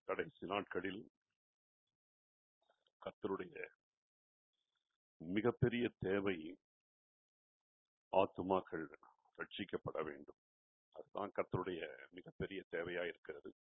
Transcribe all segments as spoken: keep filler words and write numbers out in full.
கடைசி நாட்களில் கர்த்தருடைய மிகப்பெரிய தேவை ஆத்துமாக்கள் ரட்சிக்கப்பட வேண்டும். அதுதான் கர்த்தருடைய மிகப்பெரிய தேவையா இருக்கிறது.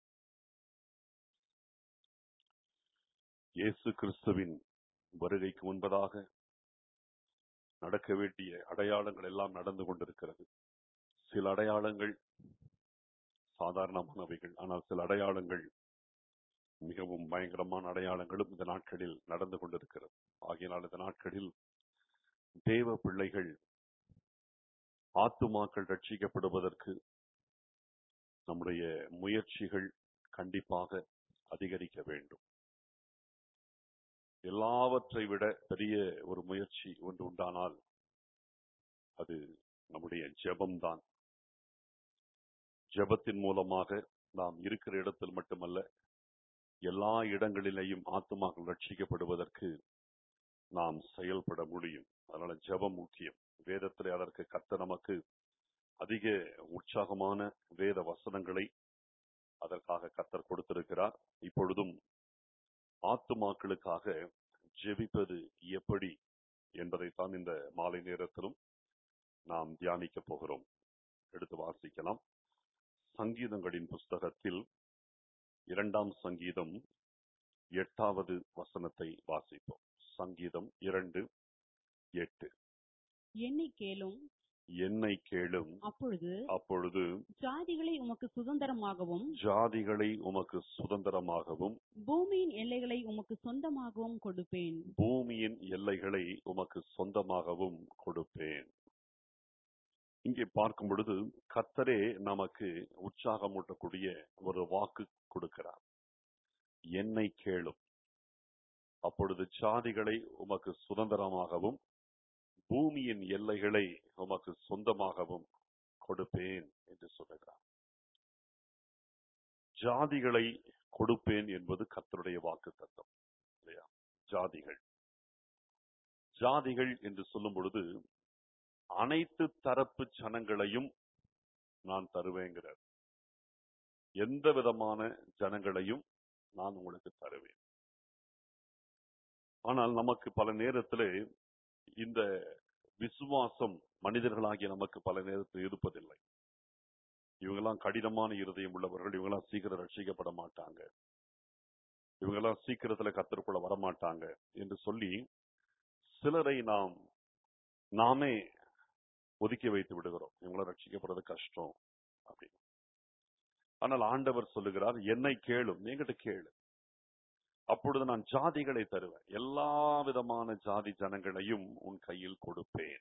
இயேசு கிறிஸ்துவின் வருகைக்கு முன்பதாக நடக்க வேண்டிய அடையாளங்கள் எல்லாம் நடந்து கொண்டிருக்கிறது. சில அடையாளங்கள் சாதாரணமானவைகள், ஆனால் சில அடையாளங்கள் மிகவும் பயங்கரமான அடையாளங்களும் இந்த நாட்களில் நடந்து கொண்டிருக்கிறது. ஆகையினால் இந்த நாட்களில் தேவ பிள்ளைகள் ஆத்துமாக்கள் ரட்சிக்கப்படுவதற்கு நம்முடைய முயற்சிகள் கண்டிப்பாக அதிகரிக்க வேண்டும். எல்லாவற்றை விட பெரிய ஒரு முயற்சி ஒன்று உண்டானால் அது நம்முடைய ஜெபம்தான். ஜெபத்தின் மூலமாக நாம் இருக்கிற இடத்தில் மட்டுமல்ல, எல்லா இடங்களிலேயும் ஆத்துமாக்கள் ரட்சிக்கப்படுவதற்கு நாம் செயல்பட முடியும். அதனால ஜெபம் முக்கியம். வேதத்திலே அதற்கு கர்த்தர் நமக்கு அதிக உற்சாகமான வேத வசனங்களை அதற்காக கர்த்தர் கொடுத்திருக்கிறார். இப்பொழுதும் ஆத்துமாக்களுக்காக ஜெபிப்பது எப்படி என்பதைத்தான் இந்த மாலை நேரத்திலும் நாம் தியானிக்க போகிறோம். எடுத்து வாசிக்கலாம். சங்கீதங்களின் புஸ்தகத்தில் இரண்டாம் சங்கீதம் எட்டாவது வசனத்தை வாசிப்போம். சங்கீதம் இரண்டு எட்டு. என்னை கேளும் என்னை கேளும் அப்பொழுது அப்பொழுது ஜாதிகளை உமக்கு சுதந்திரமாகவும் ஜாதிகளை உமக்கு சுதந்திரமாகவும் பூமியின் எல்லைகளை உமக்கு சொந்தமாகவும் கொடுப்பேன். பூமியின் எல்லைகளை உமக்கு சொந்தமாகவும் கொடுப்பேன். இங்கே பார்க்கும் பொழுது கர்த்தரே நமக்கு உற்சாகமூட்டக்கூடிய ஒரு வாக்கு கொடுக்கிறார். என்னை கேளும் அப்பொழுது ஜாதிகளை உமக்கு சுதந்திரமாகவும் பூமியின் எல்லைகளை உமக்கு சொந்தமாகவும் கொடுப்பேன் என்று சொல்லுகிறார். ஜாதிகளை கொடுப்பேன் என்பது கர்த்தருடைய வாக்கு தத்தம் இல்லையா? ஜாதிகள் ஜாதிகள் என்று சொல்லும் பொழுது அனைத்து தரப்பு ஜனங்களையும் நான் தருவேங்கிறார். எந்த விதமான ஜனங்களையும் நான் உங்களுக்கு தருவேன். ஆனால் நமக்கு பல நேரத்திலே இந்த விசுவாசம் மனிதர்களாகிய நமக்கு பல நேரத்தில் இருப்பதில்லை. இவங்கெல்லாம் கடினமான இருதயம் உள்ளவர்கள், இவங்கெல்லாம் சீக்கிரம் ரட்சிக்கப்பட மாட்டாங்க, இவங்கெல்லாம் சீக்கிரத்துல கர்த்தருக்குள்ள வரமாட்டாங்க என்று சொல்லி சிலரை நாம் நாமே ஒதுக்கி வைத்து விடுகிறோம். இவங்களாம் ரட்சிக்கப்படுறது கஷ்டம் அப்படின்னு. ஆனால் ஆண்டவர் சொல்லுகிறார், என்னை கேளும், என்கிட்ட கேளு, அப்பொழுது நான் ஜாதிகளை தருவேன், எல்லா விதமான ஜாதி ஜனங்களையும் உன் கையில் கொடுப்பேன்,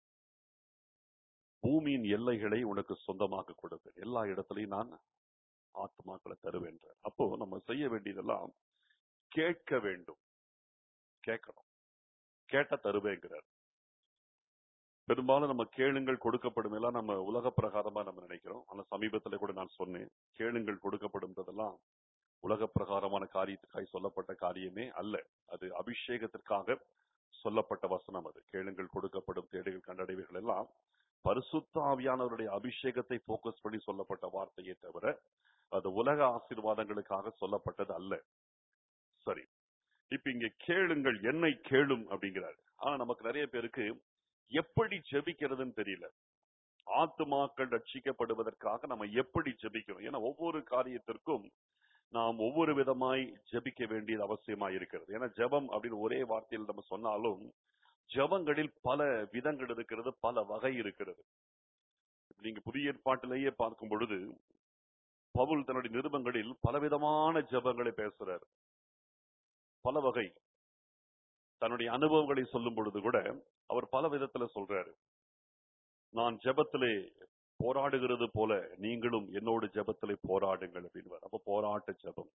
பூமியின் எல்லைகளை உனக்கு சொந்தமாக கொடுப்பேன், எல்லா இடத்திலையும் நான் ஆத்மாக்களை தருவேன். அப்போ நம்ம செய்ய வேண்டியதெல்லாம் கேட்க வேண்டும். கேட்கணும். கேட்ட தருவேங்கிறார். பெரும்பாலும் நம்ம கேளுங்கள் கொடுக்கப்படும் எல்லாம் நம்ம உலக பிரகாரமா நம்ம நினைக்கிறோம். ஆனா சமீபத்துல கூட நான் சொன்னேன், கேளுங்கள் கொடுக்கப்படும்ன்றதெல்லாம் உலக பிரகாரமான காரியத்துக்காய் சொல்லப்பட்ட காரியமே அல்ல. அது அபிஷேகத்திற்காக சொல்லப்பட்ட வசனம். அது கேளுங்கள் கொடுக்கப்படும், தேடுகள் கண்டடைவுகள் எல்லாம் பரிசுத்த ஆவியானவருடைய அபிஷேகத்தை போக்கஸ் பண்ணி சொல்லப்பட்ட வார்த்தையே தவிர அது உலக ஆசீர்வாதங்களுக்காக சொல்லப்பட்டது அல்ல. சரி, இப்ப இங்க கேளுங்கள், என்னை கேளும் அப்படிங்கிறாரு. ஆனா நமக்கு நிறைய பேருக்கு எப்படி ஜெபிக்கிறதுன்னு தெரியல. ஆத்துமாக்கள் ரட்சிக்கப்படுவதற்காக நம்ம எப்படி ஜெபிக்கணும்? ஏன்னா ஒவ்வொரு காரியத்திற்கும் நாம் ஒவ்வொரு விதமாய் ஜெபிக்க வேண்டியது அவசியமா இருக்கிறது. ஏன்னா ஜெபம் அப்படின்னு ஒரே வார்த்தையில் நம்ம சொன்னாலும் ஜெபங்களில் பல விதங்கள் இருக்கிறது, பல வகை இருக்கிறது. நீங்க புதிய ஏற்பாட்டிலேயே பார்க்கும் பொழுது பவுல் தன்னுடைய நிருபங்களில் பலவிதமான ஜெபங்களை பேசுறார், பல வகை. தன்னுடைய அனுபவங்களை சொல்லும் பொழுது கூட அவர் பல விதத்துல சொல்றாரு. நான் ஜெபத்திலே போராடுகிறது போல நீங்களும் என்னோடு ஜெபத்திலே போராடுங்கள் அப்படின்னு. அப்ப போராட்ட ஜெபம்.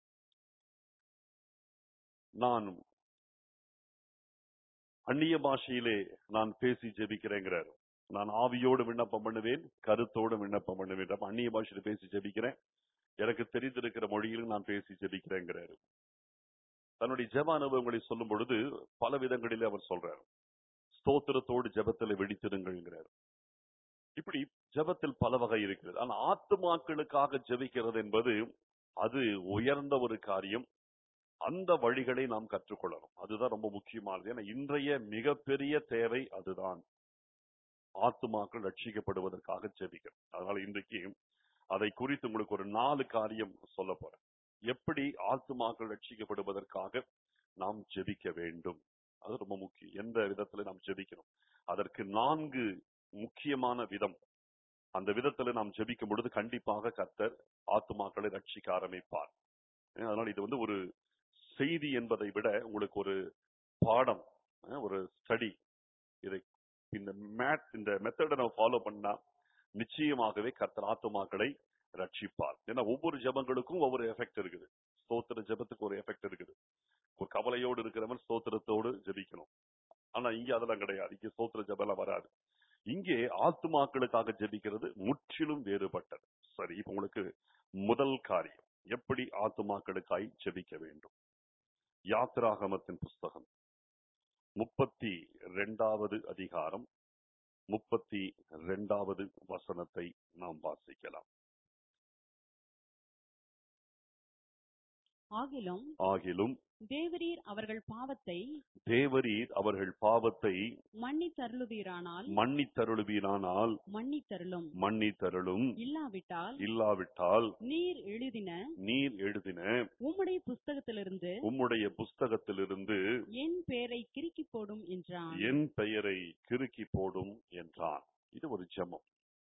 நான் அந்நிய பாஷையிலே நான் பேசி ஜெபிக்கிறேங்கிறார். நான் ஆவியோடு விண்ணப்பம் பண்ணுவேன், கருத்தோடு விண்ணப்பம் பண்ணுவேன். அப்ப அந்நிய பாஷையில பேசி ஜெபிக்கிறேன், எனக்கு தெரிந்திருக்கிற மொழியிலும் நான் பேசி ஜெபிக்கிறேங்கிறாரு. தன்னுடைய ஜெப அனுபவங்களை சொல்லும் பொழுது பல விதங்களிலே அவர் சொல்றார். ஸ்தோத்திரத்தோடு ஜெபத்தில் வெடித்திருங்கிறார். இப்படி ஜெபத்தில் பல வகை இருக்கிறது. ஆனா ஆத்துமாக்களுக்காக ஜெபிக்கிறது என்பது அது உயர்ந்த ஒரு காரியம். அந்த வழிகளை நாம் கற்றுக்கொள்ளணும். அதுதான் ரொம்ப முக்கியமானது. ஏன்னா இன்றைய மிகப்பெரிய தேவை அதுதான். ஆத்துமாக்கள் ரட்சிக்கப்படுவதற்காக ஜெபிக்கணும். அதனால இன்றைக்கு அதை குறித்து உங்களுக்கு ஒரு நாலு காரியம் சொல்ல போறேன். எப்படி ஆத்துமாக்கள் ரட்சிக்கப்படுவதற்காக நாம் ஜெபிக்க வேண்டும், அது ரொம்ப முக்கியம். எந்த விதத்துல நாம் ஜெபிக்கணும், அதற்கு நான்கு முக்கியமான விதம். அந்த விதத்துல நாம் ஜெபிக்கும் பொழுது கண்டிப்பாக கர்த்தர் ஆத்துமாக்களை ரட்சிக்க ஆரம்பிப்பார். அஹ் அதனால இது வந்து ஒரு செய்தி என்பதை விட உங்களுக்கு ஒரு பாடம், அஹ் ஒரு ஸ்டடி. இதை இந்த மேட் இந்த மெத்தடை நம்ம ஃபாலோ பண்ணா நிச்சயமாகவே கர்த்தர் ஆத்துமாக்களை ரட்சிப்பார். ஏன்னா ஒவ்வொரு ஜெபங்களுக்கும் ஒவ்வொரு எஃபெக்ட் இருக்குது. ஸ்தோத்திர ஜெபத்துக்கு ஒரு எஃபெக்ட் இருக்குது. ஒரு கவலையோடு இருக்கிறவன் ஸ்தோத்திரத்தோடு ஜெபிக்கணும். ஆனா இங்க அதெல்லாம் கிடையாது. இங்க ஸ்தோத்திர ஜெபம் வராது. இங்கே ஆத்துமாக்களுக்காக ஜெபிக்கிறது முற்றிலும் வேறுபட்டது. சரி, இப்ப உங்களுக்கு முதல் காரியம், எப்படி ஆத்துமாக்களுக்காய் ஜெபிக்க வேண்டும். யாத்திராகமத்தின் புஸ்தகம் முப்பத்தி இரண்டாவது அதிகாரம் முப்பத்தி இரண்டாவது வசனத்தை நாம் வாசிக்கலாம். ஆகிலும் ஆகிலும் தேவரீர் அவர்கள் பாவத்தை தேவரீர் அவர்கள் பாவத்தை மன்னித்தருளுவீரானால் மன்னித்தருளுவீரானால் மன்னித்தருளும், மன்னித்தருளும், இல்லாவிட்டால் இல்லாவிட்டால் நீர் எழுதின நீர் எழுதின உம்முடைய புஸ்தகத்திலிருந்து உம்முடைய புஸ்தகத்திலிருந்து என் பெயரை கிறுக்கி போடும் என்றான். என் பெயரை கிறுக்கி போடும் என்றான். இது ஒரு ஜெபம்.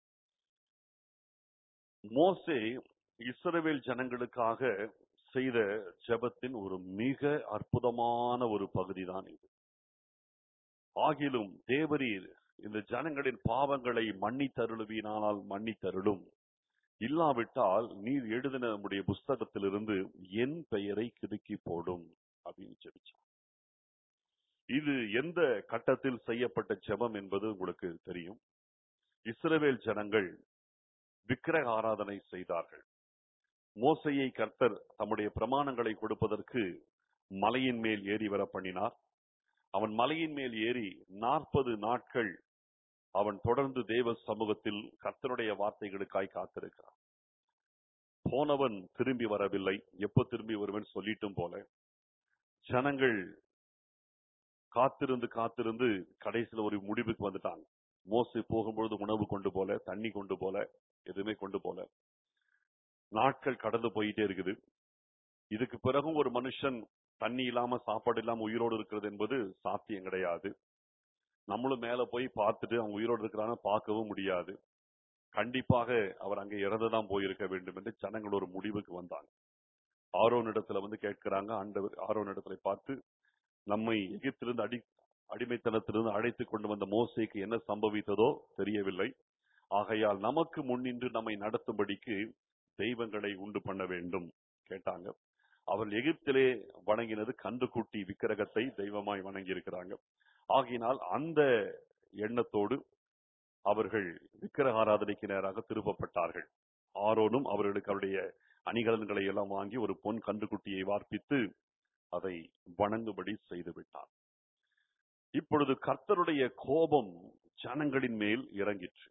மோசே இஸ்ரவேல் ஜனங்களுக்காக செய்த ஜெபத்தின் ஒரு மிக அற்புதமான ஒரு பகுதிதான் இது. ஆகிலும் தேவரீர் இந்த ஜனங்களின் பாவங்களை மன்னித்தருளுவீனால் மன்னித்தருளும், இல்லாவிட்டால் நீர் எழுதின நம்முடைய புஸ்தகத்திலிருந்து என் பெயரை கிறுக்கி போடும் அப்படின்னு ஜெபிச்சார். இது எந்த கட்டத்தில் செய்யப்பட்ட ஜெபம் என்பது உங்களுக்கு தெரியும். இஸ்ரவேல் ஜனங்கள் விக்கிரக ஆராதனை செய்தார்கள். மோசேயை கர்த்தர் தம்முடைய பிரமாணங்களை கொடுப்பதற்கு மலையின் மேல் ஏறி வர பண்ணினார். அவன் மலையின் மேல் ஏறி நாற்பது நாட்கள் அவன் தொடர்ந்து தேவ சமூகத்தில் கர்த்தருடைய வார்த்தைகளுக்காய் காத்திருக்கிறான். போனவன் திரும்பி வரவில்லை. எப்போ திரும்பி வருவன் சொல்லிட்டும் போல ஜனங்கள் காத்திருந்து காத்திருந்து கடைசியில் ஒரு முடிவுக்கு வந்துட்டாங்க. மோசே போகும்பொழுது உணவு கொண்டு போல, தண்ணி கொண்டு போல, எதுவுமே கொண்டு போல. நாட்கள் கடந்து போயிட்டே இருக்குது. இதுக்கு பிறகும் ஒரு மனுஷன் தண்ணி இல்லாம சாப்பாடு இல்லாம உயிரோடு இருக்கிறது என்பது சாத்தியம் கிடையாது. நம்மளும் மேல போய் பார்த்துட்டு அவன் உயிரோடு இருக்கிறான்னு பார்க்கவும் முடியாது. கண்டிப்பாக அவர் அங்கே இறந்துதான் போயிருக்க வேண்டும் என்று ஜனங்கள் ஒரு முடிவுக்கு வந்தாங்க. ஆரோன் இடத்துல வந்து கேட்கிறாங்க. ஆண்டவர் ஆரோன் இடத்துல பார்த்து, நம்மை எகிப்திலிருந்து அடி அடிமைத்தனத்திலிருந்து அழைத்து கொண்டு வந்த மோசேக்கு என்ன சம்பவித்ததோ தெரியவில்லை. ஆகையால் நமக்கு முன்னின்று நம்மை நடத்தும்படிக்கு தெய்வங்களை உண்டு பண்ண வேண்டும் கேட்டாங்க. அவர்கள் எகிப்திலே வணங்கினது கன்றுக்குட்டி விக்கிரகத்தை தெய்வமாய் வணங்கி இருக்கிறாங்க. ஆகினால் அந்த எண்ணத்தோடு அவர்கள் விக்கிரக ஆராதனைக்கு நேராக திருப்பப்பட்டார்கள். ஆரோனும் அவர்களுக்கு அவருடைய அணிகலன்களை எல்லாம் வாங்கி ஒரு பொன் கன்றுக்குட்டியை வார்ப்பித்து அதை வணங்கும்படி செய்து விட்டார். இப்பொழுது கர்த்தருடைய கோபம் ஜனங்களின் மேல் இறங்கிற்று.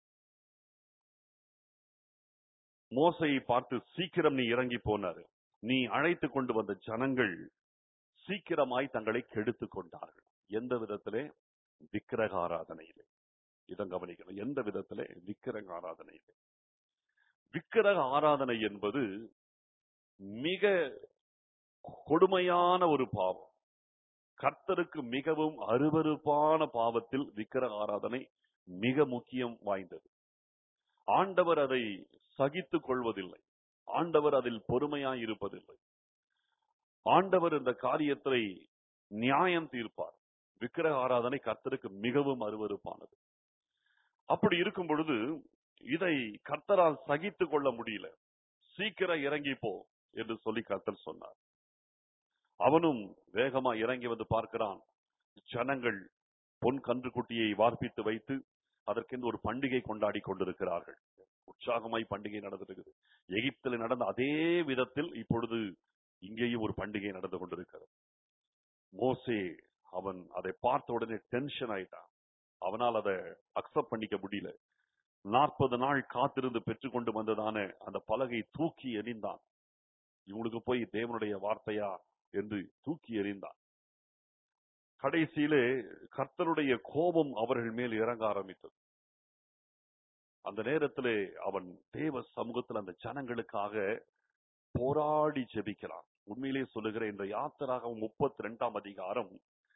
மோசையை பார்த்து, சீக்கிரம் நீ இறங்கி போனாரு. நீ அழைத்து கொண்டு வந்த ஜனங்கள் சீக்கிரமாய் தங்களை கெடுத்து கொண்டார்கள். எந்த விதத்திலே? விக்கிரக ஆராதனையிலே. இதை கவனிக்கணும். எந்த விதத்திலே? விக்கிரக ஆராதனையிலே. விக்கிரக ஆராதனை என்பது மிக கொடுமையான ஒரு பாவம். கர்த்தருக்கு மிகவும் அருவருப்பான பாவத்தில் விக்கிரக ஆராதனை மிக முக்கியம் வாய்ந்தது. ஆண்டவர் அதை சகித்துக் கொள்வதில்லை. ஆண்டவர் அதில் பொறுமையாய் இருப்பதில்லை. ஆண்டவர் இந்த காரியத்தை நியாயம் தீர்ப்பார். விக்கிரக ஆராதனை கர்த்தருக்கு மிகவும் அருவருப்பானது. அப்படி இருக்கும் பொழுது இதை கர்த்தரால் சகித்துக் கொள்ள முடியல. சீக்கிரம் இறங்கி போ என்று சொல்லி கர்த்தர் சொன்னார். அவனும் வேகமா இறங்கி வந்து பார்க்கிறான். ஜனங்கள் பொன் கன்றுக்குட்டியை வார்ப்பித்து வைத்து அதற்கென்று ஒரு பண்டிகை கொண்டாடி கொண்டிருக்கிறார்கள். உற்சாகமாய் பண்டிகை நடந்திருக்குது. எகிப்தில் நடந்த அதே விதத்தில் இப்பொழுது இங்கேயும் ஒரு பண்டிகை நடந்து கொண்டிருக்கிறது. மோசே அவன் அதை பார்த்த உடனே டென்ஷன் ஆயிட்டான். அவனால் அதை அக்செப்ட் பண்ணிக்க முடியல. நாற்பது நாள் காத்திருந்து பெற்றுக்கொண்டு வந்ததான அந்த பலகை தூக்கி எறிந்தான். இவங்களுக்கு போய் தேவனுடைய வார்த்தையா என்று தூக்கி எறிந்தான். கடைசியிலே கர்த்தருடைய கோபம் அவர்கள் மேல் இறங்க ஆரம்பித்தது. அந்த நேரத்திலே அவன் தேவ சமூகத்தில் அந்த ஜனங்களுக்காக போராடி ஜெபிக்கிறான். உண்மையிலே சொல்லுகிற இந்த யாத்திராகமம் முப்பத்தி ரெண்டாம் அதிகாரம்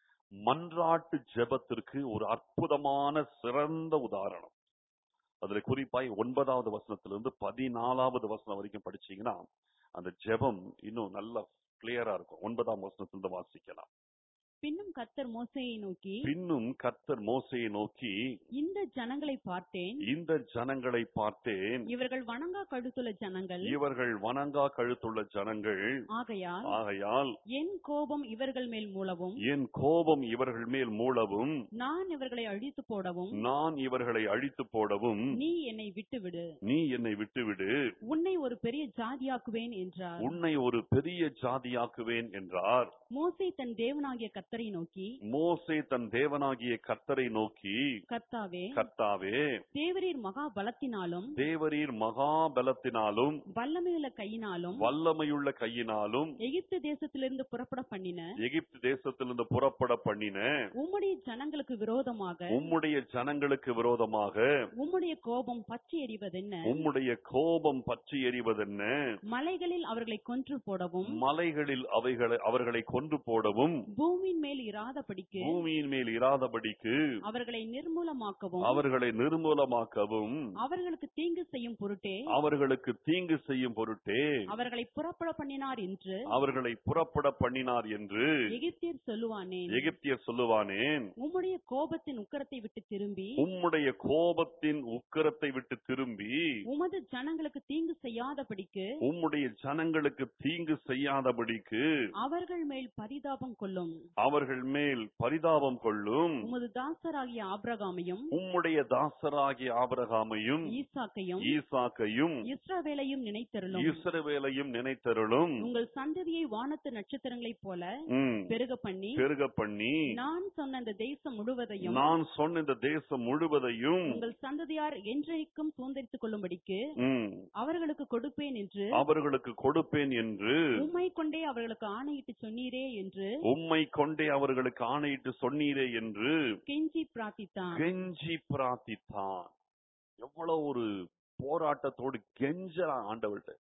மன்றாட்டு ஜெபத்திற்கு ஒரு அற்புதமான சிறந்த உதாரணம். அதுல குறிப்பாய் ஒன்பதாவது வசனத்திலிருந்து பதினாலாவது வசனம் வரைக்கும் படிச்சீங்கன்னா அந்த ஜெபம் இன்னும் நல்ல கிளியரா இருக்கும். ஒன்பதாம் வசனத்திலிருந்து வாசிக்கலாம். பின்னும் கர்த்தர் மோசேயை நோக்கி பின்னும் கர்த்தர் மோசேயை நோக்கி இந்த ஜனங்களை பார்த்தேன், இந்த ஜனங்களை பார்த்தேன், இவர்கள் வணங்கா கழுத்துள்ள ஜனங்கள், இவர்கள் வணங்கா கழுத்துள்ள ஜனங்கள், ஆகையால் ஆகையால் என் கோபம் இவர்கள் மேல் மூளவும், என் கோபம் இவர்கள் மேல் மூளவும், நான் இவர்களை அழித்து போடவும், நான் இவர்களை அழித்து போடவும், நீ என்னை விட்டுவிடு, நீ என்னை விட்டுவிடு, உன்னை ஒரு பெரிய ஜாதியாக்குவேன் என்றார். உன்னை ஒரு பெரிய ஜாதியாக்குவேன் என்றார். மோசே தன் தேவனாகிய கர்த்தரை நோக்கி மோசே தன் தேவனாகிய கர்த்தரை நோக்கி கர்த்தாவே கர்த்தாவே தேவரீர் மகா பலத்தினாலும் தேவரீர் மகா பலத்தினாலும் வல்லமையுள்ள கையினாலும் வல்லமையுள்ள கையினாலும் எகிப்து தேசத்திலிருந்து புறப்பட பண்ணின எகிப்து தேசத்திலிருந்து புறப்பட பண்ணின உம்முடைய ஜனங்களுக்கு விரோதமாக உம்முடைய ஜனங்களுக்கு விரோதமாக உம்முடைய கோபம் பற்றி எறிவதென்ன, உம்முடைய கோபம் பற்றி எறிவதென்ன, மலைகளில் அவர்களை கொன்று போடவும், மலைகளில் அவைகளை அவர்களை கொன்று போடவும், பூமியின் மேல் இராதபடிக்கு பூமியின் மேல் இராதபடிக்கு அவர்களை நிர்மூலமாக்கவும், அவர்களை நிர்மூலமாக்கவும், அவர்களுக்கு தீங்கு செய்யும் பொருட்டே அவர்களுக்கு தீங்கு செய்யும் பொருட்டே அவர்களை புறப்பட பண்ணினார் என்று அவர்களை புறப்பட பண்ணினார் என்று எகிப்தியர் சொல்லுவானேன். எகிப்தியர் சொல்லுவானேன். உம்முடைய கோபத்தின் உக்கிரத்தை விட்டு திரும்பி உம்முடைய கோபத்தின் உக்கிரத்தை விட்டு திரும்பி உமது ஜனங்களுக்கு தீங்கு செய்யாதபடிக்கு உம்முடைய ஜனங்களுக்கு தீங்கு செய்யாதபடிக்கு அவர்கள் மேல் பரிதாபம் கொள்ளும். அவர்கள் மேல் பரிதாபம் கொள்ளும். உமது தாசராகிய ஆபிரகாமையும் உம்முடைய தாசராகிய ஆபிரகாமையும் ஈசாக்கையும் ஈசாக்கையும் இஸ்ரவேலையும் நினைத்தருளும். இஸ்ரவேலையும் நினைத்தருளும். உங்கள் சந்ததியை வானத்து நட்சத்திரங்களைப் போல ம். பெருக பண்ணி பெருக பண்ணி நான் சொன்ன இந்த தேசம் முழுவதையும் நான் சொன்ன இந்த தேசம் முழுவதையும் உங்கள் சந்ததியார் என்றைக்கும் சுதந்தரித்துக் கொள்ளும்படிக்கு ம், அவர்களுக்கு கொடுப்பேன் என்று அவர்களுக்கு கொடுப்பேன் என்று உம்மை கொண்டே அவர்களுக்கு ஆணையிட்டு சொன்னீரே என்று உம்மை கொண்டே அவர்களுக்கு ஆணையிட்டு சொன்னீரே என்று கெஞ்சி பிரார்த்தித்தான். கெஞ்சி பிரார்த்தித்தான். எவ்வளவு ஒரு போராட்டத்தோடு கெஞ்சறான் ஆண்டவர்கிட்ட.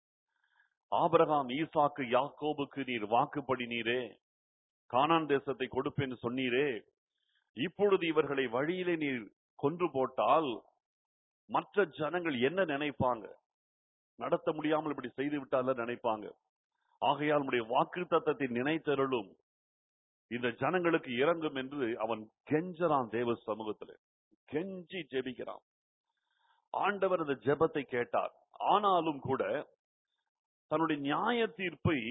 ஆபிரகாம் ஈசாக்கு யாக்கோபுக்கு நீர் வாக்குப்படி நீரே கானான் தேசத்தை கொடுப்பேன்னு சொன்னீரே, இப்பொழுது இவர்களை வழியிலே நீர் கொன்று போட்டால் மற்ற ஜனங்கள் என்ன நினைப்பாங்க? நடத்த முடியாமல் இப்படி செய்து விட்டால நினைப்பாங்க. ஆகையால் உம்முடைய வாக்குத்தத்தத்தை நினைத்தருளும், இந்த ஜனங்களுக்கு இறங்கும் என்று அவன் கெஞ்சறான். தேவ சமூகத்தில் கெஞ்சி ஜெபிக்கிறான். ஆண்டவர் அந்த ஜெபத்தை கேட்டார். ஆனாலும் கூட தன்னுடைய நியாய தீர்ப்பை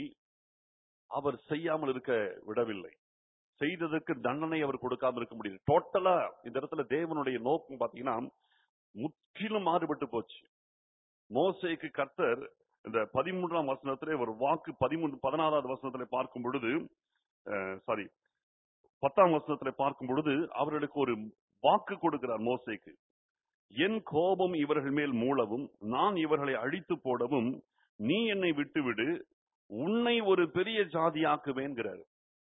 அவர் செய்யாமல் இருக்க விடவில்லை. செய்ததற்கு தண்டனை அவர் கொடுக்காம இருக்க முடியும். டோட்டலா இந்த இடத்துல தேவனுடைய நோக்கம் பாத்தீங்கன்னா முற்றிலும் மாறுபட்டு போச்சு. மோசேக்கு கர்த்தர் இந்த பதிமூன்றாம் வசனத்திலே ஒரு வாக்கு, பதிமூன்று பதினாறாவது வசனத்திலே பார்க்கும் பொழுது, சாரி பத்தாம் வசனத்திலே பார்க்கும் பொழுது அவர்களுக்கு ஒரு வாக்கு கொடுக்கிறார் மோசேக்கு. என் கோபம் இவர்கள் மேல் மூளவும் நான் இவர்களை அழித்து போடவும் நீ என்னை விட்டுவிடு, உன்னை ஒரு பெரிய ஜாதியாக்குவேன்கிறார்.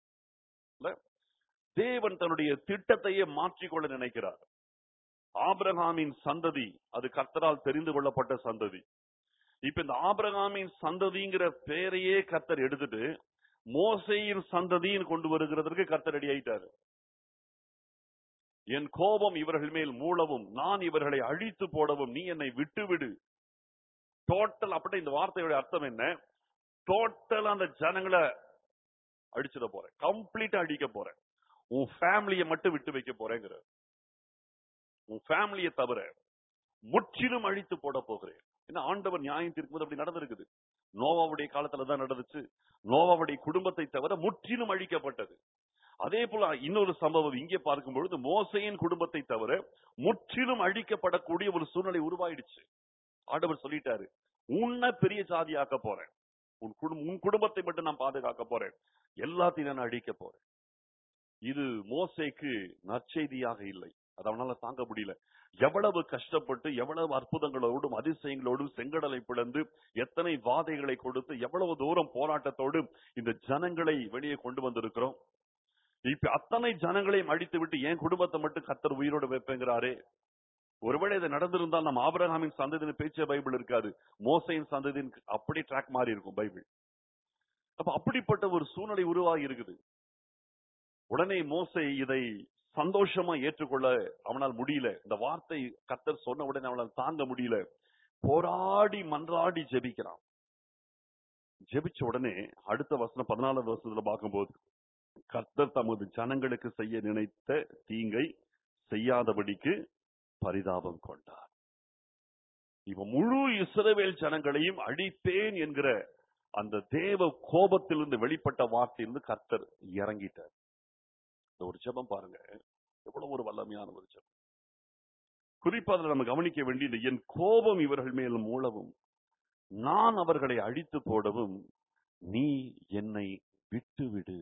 தேவன் தன்னுடைய திட்டத்தையே மாற்றிக்கொள்ள நினைக்கிறார். ஆபிரகாமின் சந்ததி அது கர்த்தரால் தெரிந்து கொள்ளப்பட்ட சந்ததி. இப்ப இந்த ஆபிரகாமின் சந்ததிங்கிற பெயரையே கர்த்தர் எடுத்துட்டு மோசேயின் சந்ததியின் கொண்டு வருகிறதற்கு கர்த்தர் ரெடி ஆயிட்டாரு. என் கோபம் இவர்கள் மேல் மூளவும் நான் இவர்களை அழித்து போடவும் நீ என்னை விட்டுவிடு. டோட்டல் அப்படி இந்த வார்த்தையோட அர்த்தம் என்ன? டோட்டல் அந்த ஜனங்களை அடிச்சிட போறேன், கம்ப்ளீட்டா அடிக்க போறேன், உன் ஃபேமிலியை மட்டும் விட்டு வைக்க போறேங்கிற, உன் ஃபேமிலியை தவிர முற்றிலும் அழித்து போட போகிறேன். ஏன்னா ஆண்டவர் நியாயம் தீர்க்கும்போது அப்படி நடந்திருக்குது. நோவாவுடைய காலத்துலதான் நடந்துச்சு. நோவாவுடைய குடும்பத்தை தவிர முற்றிலும் அழிக்கப்பட்டது. அதே போல இன்னொரு சம்பவம் இங்கே பார்க்கும் பொழுது மோசேயின் குடும்பத்தை தவிர முற்றிலும் அழிக்கப்படக்கூடிய ஒரு சூழ்நிலை உருவாயிடுச்சு. ஆண்டவர் சொல்லிட்டாரு, உன்னை பெரிய ஜாதியாக்க போறேன், உன் குடும்பம் உன் குடும்பத்தை மட்டும் நான் பாதுகாக்க போறேன், எல்லாத்தையும் நான் அழிக்க போறேன். இது மோசேக்கு நற்செய்தியாக இல்லை. அது அவனால தாங்க முடியல. எவ்வளவு கஷ்டப்பட்டு எவ்வளவு அற்புதங்களோடும் அதிசயங்களோடும் செங்கடலை பிளந்து எத்தனை வாதைகளை கொடுத்து எவ்வளவு தூரம் போராட்டத்தோடு இந்த ஜனங்களை வெளியே கொண்டு வந்திருக்கிறோம். இப்ப அத்தனை ஜனங்களையும் அழித்து விட்டு என் குடும்பத்தை மட்டும் கர்த்தர் உயிரோடு வைப்பேங்கிறாரே. ஒருவேளை இது நடந்திருந்தால் நம்ம ஆபிரகாமின் சந்ததியின் பேச்ச பைபிள் இருக்காது, மோசையின் சந்ததியின் அப்படி ட்ராக் மாறி இருக்கும் பைபிள். அப்ப அப்படிப்பட்ட ஒரு சூழ்நிலை உருவாகி இருக்குது. உடனே மோசே இதை சந்தோஷமா ஏற்றுக்கொள்ள அவனால் முடியல. இந்த வார்த்தை கர்த்தர் சொன்ன உடனே அவனால் தாங்க முடியல. போராடி மன்றாடி ஜெபிக்கிறான். ஜெபிச்ச உடனே அடுத்த வசனம் பதினாலாவது வசனத்துல பார்க்கும்போது, கர்த்தர் தமது ஜனங்களுக்கு செய்ய நினைத்த தீங்கை செய்யாதபடிக்கு பரிதாபம் கொண்டார். இப்ப முழு இஸ்ரவேல் ஜனங்களையும் அழிப்பேன் என்கிற அந்த தேவ கோபத்திலிருந்து வெளிப்பட்ட வார்த்தையிலிருந்து கர்த்தர் இறங்கிட்டார். இந்த ஒரு ஜெபம் பாருங்க, எவ்வளவு ஒரு வல்லமையான ஒரு ஜெபம். குறிப்பா அதில் நம்ம கவனிக்க வேண்டியது, என் கோபம் இவர்கள் மேல் மூளவும் நான் அவர்களை அழித்து போடவும் நீ என்னை விட்டுவிடு,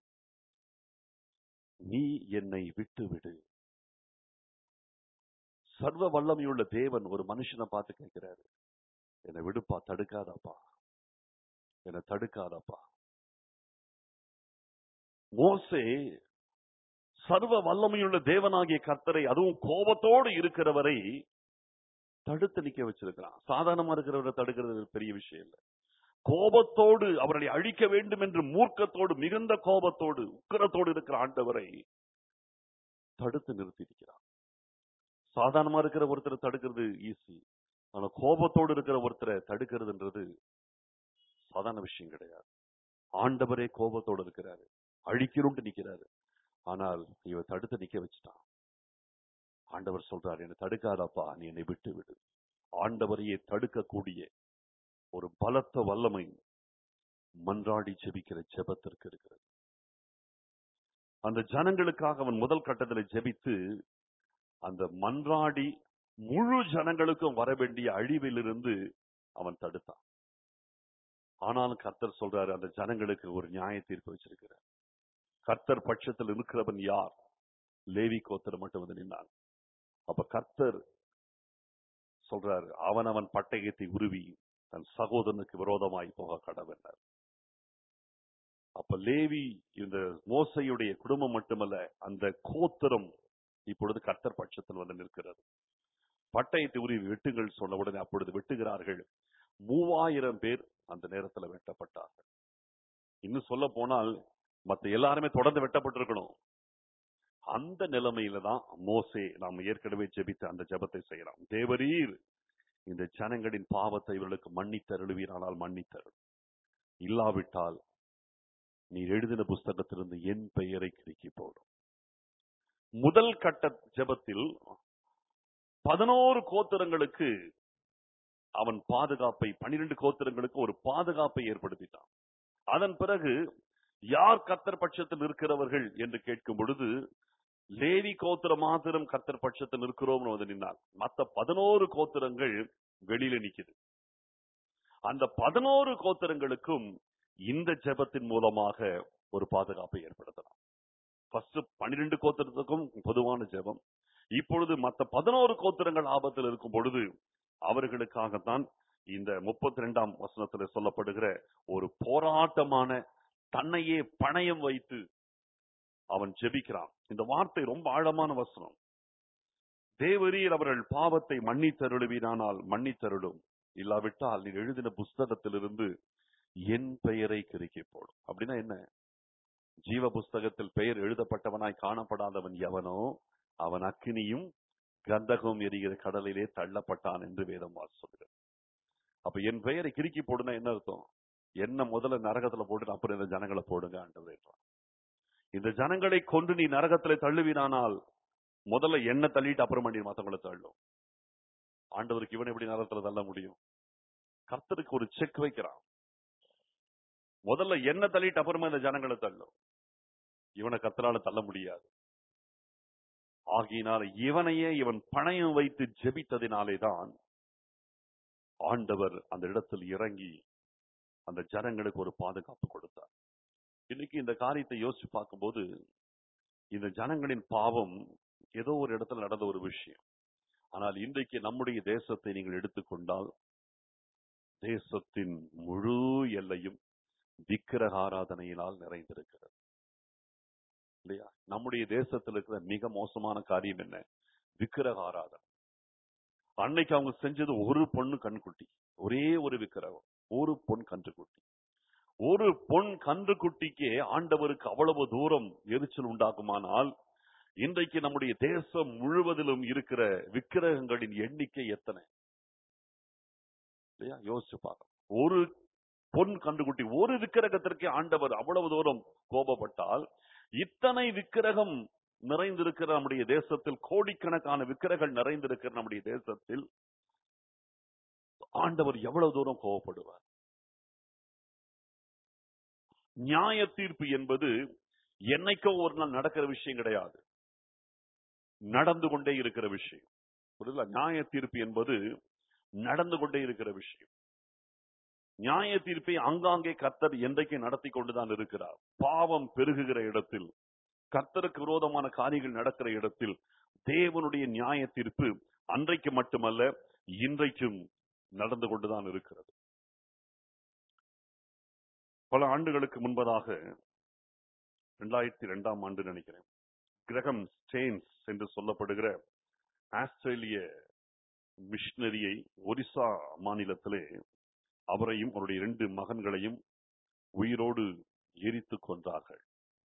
நீ என்னை விட்டுவிடு. சர்வ வல்லமையுள்ள தேவன் ஒரு மனுஷனை பார்த்து கேட்கிறாரு, என்னை விடுப்பா, தடுக்காதப்பா, என்னை தடுக்காதப்பா. மோசே சர்வ வல்லமையுள்ள தேவனாகிய கர்த்தரை, அதுவும் கோபத்தோடு இருக்கிறவரை தடுத்து நிக்க வச்சிருக்கிறான். சாதாரணமா இருக்கிறவரை தடுக்கிறது பெரிய விஷயம் இல்லை. கோபத்தோடு அவர்களை அழிக்க வேண்டும் என்று மூர்க்கத்தோடு மிகுந்த கோபத்தோடு உக்கிரத்தோடு இருக்கிற ஆண்டவரை தடுத்து நிறுத்தி இருக்கிறான். சாதாரணமா இருக்கிற ஒருத்தரை தடுக்கிறது ஈஸி, ஆனா கோபத்தோடு இருக்கிற ஒருத்தரை தடுக்கிறதுன்றது சாதாரண விஷயம் கிடையாது. ஆண்டவரே கோபத்தோடு இருக்கிறாரு, அழிக்கணும்னு நிக்கிறாரு. ஆனால் இவ தடுத்து நிக்க வச்சுட்டான். ஆண்டவர் சொல்றாரு, என்னை தடுக்காதப்பா, நீ என்னை விட்டு விடு. ஆண்டவரையே தடுக்கக்கூடிய ஒரு பலத்த வல்லமை மன்றாடி ஜெபிக்கிற ஜெபத்திற்கு இருக்கிறது. அந்த ஜனங்களுக்காக அவன் முதல் கட்டத்தில் ஜெபித்து அந்த மன்றாடி முழு ஜனங்களுக்கும் வர வேண்டிய அழிவிலிருந்து அவன் தடுத்தான். ஆனாலும் கர்த்தர் சொல்றாரு, அந்த ஜனங்களுக்கு ஒரு நியாய தீர்ப்பு வச்சிருக்கிறார். கர்த்தர் பட்சத்தில் இருக்கிறவன் யார்? லேவி கோத்திரம் மட்டும் வந்து நின்னான். அப்ப கர்த்தர் சொல்றாரு, அவன் அவன் பட்டயத்தை உருவி தன் சகோதரனுக்கு விரோதமாய் போக கடவென்றார். அப்ப லேவி, இந்த மோசையுடைய குடும்பம் மட்டுமல்ல, அந்த கோத்திரம் இப்பொழுது கர்த்தர் பட்சத்தில் வந்து நிற்கிறது. பட்டயத்தை உருவி வெட்டுங்கள் சொன்ன உடனே அப்பொழுது வெட்டுகிறார்கள். மூவாயிரம் பேர் அந்த நேரத்தில் வெட்டப்பட்டார்கள். இன்னும் சொல்ல போனால் மற்ற எல்லாருமே தொடர்ந்து வெட்டப்பட்டிருக்கணும். அந்த நிலைமையில தான் மோசே, நாம் ஏற்கனவே ஜெபித்த அந்த ஜெபத்தை செய்யலாம். தேவரீர் இந்த ஜனங்களின் பாவத்தை இவர்களுக்கு மன்னித்தருளுவீரானால் மன்னித்தருள், இல்லாவிட்டால் நீ எழுதின புஸ்தகத்திலிருந்து என் பெயரை கிறுக்கி போடும். முதல் கட்ட ஜெபத்தில் பதினோரு கோத்திரங்களுக்கு அவன் பாதுகாப்பை, பனிரெண்டு கோத்திரங்களுக்கு ஒரு பாதுகாப்பை ஏற்படுத்திட்டான். அதன் பிறகு யார் கர்த்தர் பட்சத்தில் இருக்கிறவர்கள் என்று கேட்கும் பொழுது, லேவி கோத்திரம் மாத்திரம் கர்த்தர் பட்சத்தில் இருக்கிறோம் வந்து நின்றார். மற்ற பதினோரு கோத்திரங்கள் வெளியில நிக்குது. அந்த பதினோரு கோத்திரங்களுக்கும் இந்த ஜெபத்தின் மூலமாக ஒரு பாதுகாப்பை ஏற்படுத்தலாம். ஃபர்ஸ்ட் பன்னிரண்டு கோத்திரத்துக்கும் பொதுவான ஜெபம். இப்பொழுது மற்ற பதினோரு கோத்திரங்கள் ஆபத்தில் இருக்கும் பொழுது அவர்களுக்காகத்தான் இந்த முப்பத்தி ரெண்டாம் வசனத்தில் சொல்லப்படுகிற ஒரு போராட்டமான, தன்னையே பணயம் வைத்து அவன் ஜெபிக்கிறான். இந்த வார்த்தை ரொம்ப ஆழமான வசனம். தேவரீர் அவர்கள் பாவத்தை மன்னித்தருளுவீரானால் மன்னித்தருளும், இல்லாவிட்டால் நீ எழுதின புஸ்தகத்திலிருந்து என் பெயரை கிறுக்கி போடும். அப்படின்னா என்ன? ஜீவ புஸ்தகத்தில் பெயர் எழுதப்பட்டவனாய் காணப்படாதவன் எவனோ அவன் அக்கினியும் கந்தகம் எரிகிற கடலிலே தள்ளப்பட்டான் என்று வேதம் சொல்கிறது. அப்ப என் பெயரை கிறுக்கி போடுனா என்ன அர்த்தம்? என்ன முதல்ல நரகத்துல போட்டு அப்புறம் இந்த ஜனங்களை போடுங்க ஆண்டவரே. இந்த ஜனங்களை கொண்டு நீ நரகத்துல தள்ளுவினானால் முதல்ல என்ன தள்ளிட்டு அப்புறமா நீ மத்தவங்களை தள்ளும். ஆண்டவருக்கு இவன் எப்படி நரகத்துல தள்ள முடியும்? கர்த்தருக்கு ஒரு செக் வைக்கிறான். முதல்ல என்ன தள்ளிட்டு அப்புறமா இந்த ஜனங்களை தள்ளும். இவனை கர்த்தரால தள்ள முடியாது. ஆகியனால இவனையே இவன் பணயம் வைத்து ஜெபித்ததினாலே தான் ஆண்டவர் அந்த இடத்தில் இறங்கி அந்த ஜனங்களுக்கு ஒரு பாதுகாப்பு கொடுத்தார். இன்னைக்கு இந்த காரியத்தை யோசிச்சு பார்க்கும்போது, இந்த ஜனங்களின் பாவம் ஏதோ ஒரு இடத்துல நடந்த ஒரு விஷயம். ஆனால் இன்றைக்கு நம்முடைய தேசத்தை நீங்கள் எடுத்துக்கொண்டால், தேசத்தின் முழு எல்லையும் விக்கிரக ஆராதனையினால் நிறைந்திருக்கிறது இல்லையா? நம்முடைய தேசத்தில் இருக்கிற மிக மோசமான காரியம் என்ன? விக்கிரக ஆராதனை. அன்னைக்கு அவங்க செஞ்சது ஒரு பொண்ணு கண்குட்டி, ஒரே ஒரு விக்கிரகம், ஒரு பொன் கன்றுக்குட்டி. ஒரு பொன் கன்றுக்குட்டிக்கே ஆண்டவருக்கு அவ்வளவு தூரம் எரிச்சல் உண்டாகுமானால், இன்றைக்கு நம்முடைய தேசம் முழுவதிலும் இருக்கிற விக்கிரகங்களின் எண்ணிக்கை எத்தனை இல்லையா? யோசிச்சு பாருங்க. ஒரு பொன் கன்றுக்குட்டி, ஒரு விக்கிரகத்திற்கே ஆண்டவர் அவ்வளவு தூரம் கோபப்பட்டால், இத்தனை விக்கிரகம் நிறைந்திருக்கிற நம்முடைய தேசத்தில், கோடிக்கணக்கான விக்கிரகங்கள் நிறைந்திருக்கிற நம்முடைய தேசத்தில் ஆண்டவர் எவ்வளவு தூரம் கோபப்படுவார்? நியாய தீர்ப்பு என்பது என்னைக்கோ ஒரு நாள் நடக்கிற விஷயம் கிடையாது, நடந்து கொண்டே இருக்கிற விஷயம். புரியுதா? நியாய தீர்ப்பு என்பது நடந்து கொண்டே இருக்கிற விஷயம். நியாய தீர்ப்பை ஆங்காங்கே கர்த்தர் என்றைக்கு நடத்தி கொண்டுதான் இருக்கிறார். பாவம் பெருகுகிற இடத்தில், கர்த்தருக்கு விரோதமான காரியங்கள் நடக்கிற இடத்தில் தேவனுடைய நியாய தீர்ப்பு அன்றைக்கு மட்டுமல்ல, இன்றைக்கும் நடந்து கொண்டுதான் இருக்கிறது. பல ஆண்டுகளுக்கு முன்பதாக, இரண்டாயிரத்தி இரண்டாம் ஆண்டு நினைக்கிறேன், கிரகம் ஸ்டெயின்ஸ் என்று சொல்லப்படுகிற ஆஸ்திரேலிய மிஷனரியை ஒரிசா மாநிலத்திலே அவரையும் அவருடைய இரண்டு மகன்களையும் உயிரோடு எரித்து கொன்றார்கள்.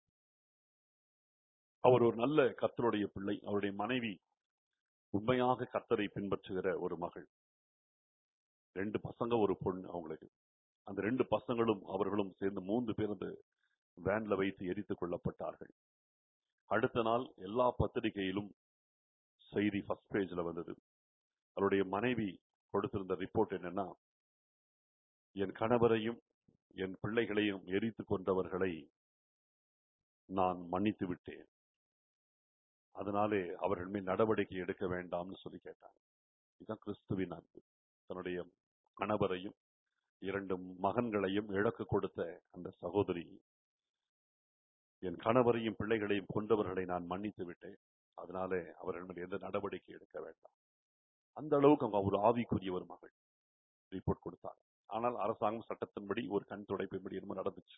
அவர் ஒரு நல்ல கர்த்தருடைய பிள்ளை. அவருடைய மனைவி உண்மையாக கர்த்தரை பின்பற்றுகிற ஒரு மகள். ரெண்டு பசங்க, ஒரு பொண்ணு அவங்களுக்கு. அந்த ரெண்டு பசங்களும் அவர்களும் சேர்ந்து மூன்று பேர் அந்த வேன்ல வைத்து எரித்துக் கொள்ளப்பட்டார்கள். அடுத்த நாள் எல்லா பத்திரிகையிலும் செய்தி ஃபர்ஸ்ட் பேஜ்ல வந்தது. அவருடைய மனைவி கொடுத்திருந்த ரிப்போர்ட் என்னன்னா, என் கணவரையும் என் பிள்ளைகளையும் எரித்து கொண்டவர்களை நான் மன்னித்து விட்டேன், அதனாலே அவர்கள் மேல் நடவடிக்கை எடுக்க வேண்டாம்னு சொல்லி கேட்டாங்க. இதுதான் கிறிஸ்துவின் அன்பு. தன்னுடைய கணவரையும் இரண்டு மகன்களையும் இழக்க கொடுத்த அந்த சகோதரி, என் கணவரையும் பிள்ளைகளையும் கொண்டவர்களை நான் மன்னித்து விட்டேன், அதனாலே அவர்கள் மேல் எந்த நடவடிக்கை எடுக்க வேண்டாம். அந்த அளவுக்கு அவங்க ஒரு ஆவிக்குரிய ஒரு மகள் ரிப்போர்ட் கொடுத்தாங்க. ஆனால் அரசாங்கம் சட்டத்தின்படி ஒரு கண் துடைப்பின்படி என்னமோ நடந்துச்சு.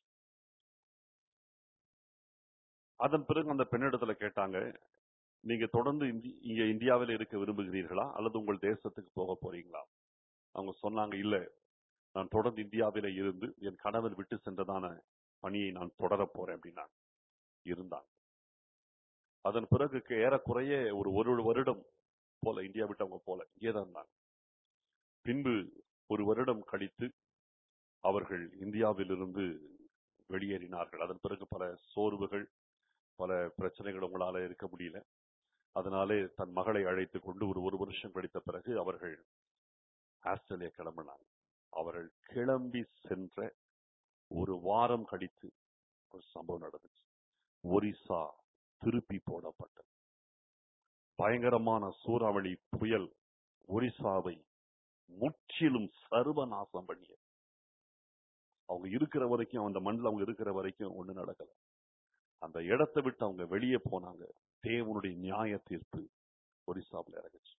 அதன் பிறகு அந்த பெண்ணிடத்துல கேட்டாங்க, நீங்க தொடர்ந்து இந்தி- இங்க இந்தியாவில் இருக்க விரும்புகிறீர்களா அல்லது உங்கள் தேசத்துக்கு போக போறீங்களா? அவங்க சொன்னாங்க, இல்ல, நான் தொடர்ந்து இந்தியாவில இருந்து என் கணவர் விட்டு சென்றதான பணியை நான் தொடர போறேன் அப்படின்னா இருந்தாங்க. அதன் பிறகு ஏறக்குறைய ஒரு ஒரு வருடம் போல இந்தியா விட்டு அவங்க போல இங்கேதான் இருந்தாங்க. பின்பு ஒரு வருடம் கழித்து அவர்கள் இந்தியாவிலிருந்து வெளியேறினார்கள். அதன் பிறகு பல சோர்வுகள், பல பிரச்சனைகள் உங்களால இருக்க முடியல. அதனாலே தன் மகளை அழைத்து கொண்டு ஒரு ஒரு வருஷம் கழித்த பிறகு அவர்கள் ஆஸ்திரேலியா கிளம்பினாங்க. அவர்கள் கிளம்பி சென்ற ஒரு வாரம் கழித்து ஒரு சம்பவம் நடந்துச்சு. ஒரிசா திருப்பி போடப்பட்டது. பயங்கரமான சூறாவளி புயல் ஒரிசாவை முற்றிலும் சர்வநாசம் பண்ணியது. அவங்க இருக்கிற வரைக்கும், அந்த மண்ணில் அவங்க இருக்கிற வரைக்கும் ஒண்ணு நடக்கல. அந்த இடத்தை விட்டு அவங்க வெளியே போனாங்க. தேவனுடைய நியாய தீர்ப்பு ஒரிசாவில் இறங்குச்சு.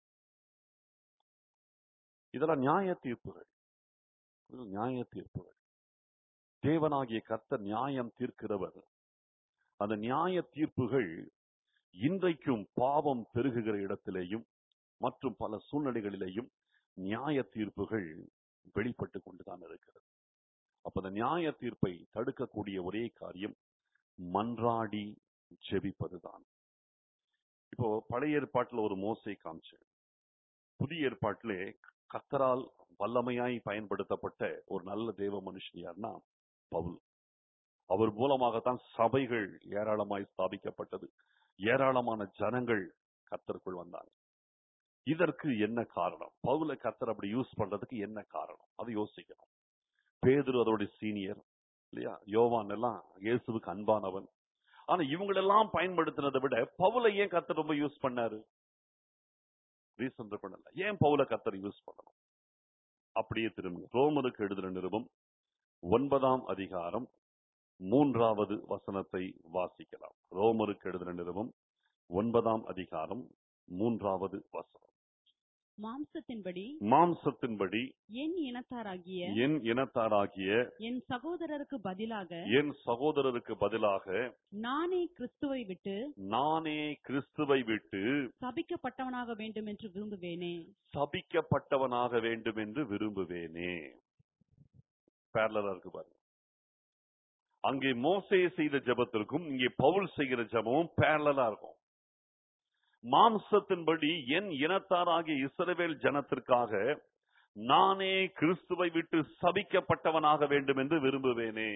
இதெல்லாம் நியாய தீர்ப்புகள், நியாய தீர்ப்புகள். தேவனாகிய கர்த்தர் நியாயம் தீர்க்கிறவர். அந்த நியாய தீர்ப்புகள் இன்றைக்கும் பாவம் பெருகுகிற இடத்திலேயும் மற்றும் பல சூழ்நிலைகளிலேயும் நியாய தீர்ப்புகள் வெளிப்பட்டு கொண்டுதான் இருக்கிறது. அப்ப அந்த நியாய தீர்ப்பை தடுக்கக்கூடிய ஒரே காரியம் மன்றாடி ஜெபிப்பதுதான். இப்போ பழைய ஏற்பாட்டில் ஒரு மோசை காமிச்சு, புதிய ஏற்பாட்டிலே கர்த்தரால் வல்லமையாய் பயன்படுத்தப்பட்ட ஒரு நல்ல தேவ மனுஷன் யாருன்னா பவுல். அவர் மூலமாகத்தான் சபைகள் ஏராளமாய் ஸ்தாபிக்கப்பட்டது. ஏராளமான ஜனங்கள் கர்த்தருக்குள் வந்தாங்க. இதற்கு என்ன காரணம்? பவுலை கர்த்தர் அப்படி யூஸ் பண்றதுக்கு என்ன காரணம்? அதை யோசிக்கணும். பேதுரு அதோட சீனியர் இல்லையா? யோவான் எல்லாம் இயேசுவுக்கு அன்பானவன். ஆனா இவங்களெல்லாம் பயன்படுத்தினதை விட பவுலை ஏன் கர்த்தர் ரொம்ப யூஸ் பண்ணாரு? ரீசன் பண்ணல. ஏன் பவுலை கர்த்தர் யூஸ் பண்ணணும்? அப்படியே திரும்ப ரோமருக்கு எழுதின நிருபம் ஒன்பதாம் அதிகாரம் மூன்றாவது வசனத்தை வாசிக்கலாம். ரோமருக்கு எழுதின நிருபம் ஒன்பதாம் அதிகாரம் மூன்றாவது வசனம். மாம்சத்தின்படி மாம்சத்தின்படி என் இனத்தாராகிய என் இனத்தாராகிய என் சகோதரருக்கு பதிலாக என் சகோதரருக்கு பதிலாக நானே கிறிஸ்துவை விட்டு நானே கிறிஸ்துவை விட்டு சபிக்கப்பட்டவனாக வேண்டும் என்று விரும்புவேனே. சபிக்கப்பட்டவனாக வேண்டும் என்று விரும்புவேனே. பேரலரா இருக்கு பாருங்க. அங்கே மோசே செய்த ஜெபத்திற்கும் இங்கே பவுல் செய்கிற ஜெபமும் பேரலரா இருக்கும். மாம்சத்தின்படி என் இனத்தாராகிய இஸ்ரவேல் ஜனத்திற்காக நானே கிறிஸ்துவை விட்டு சபிக்கப்பட்டவனாக வேண்டும் என்று விரும்புவேனே.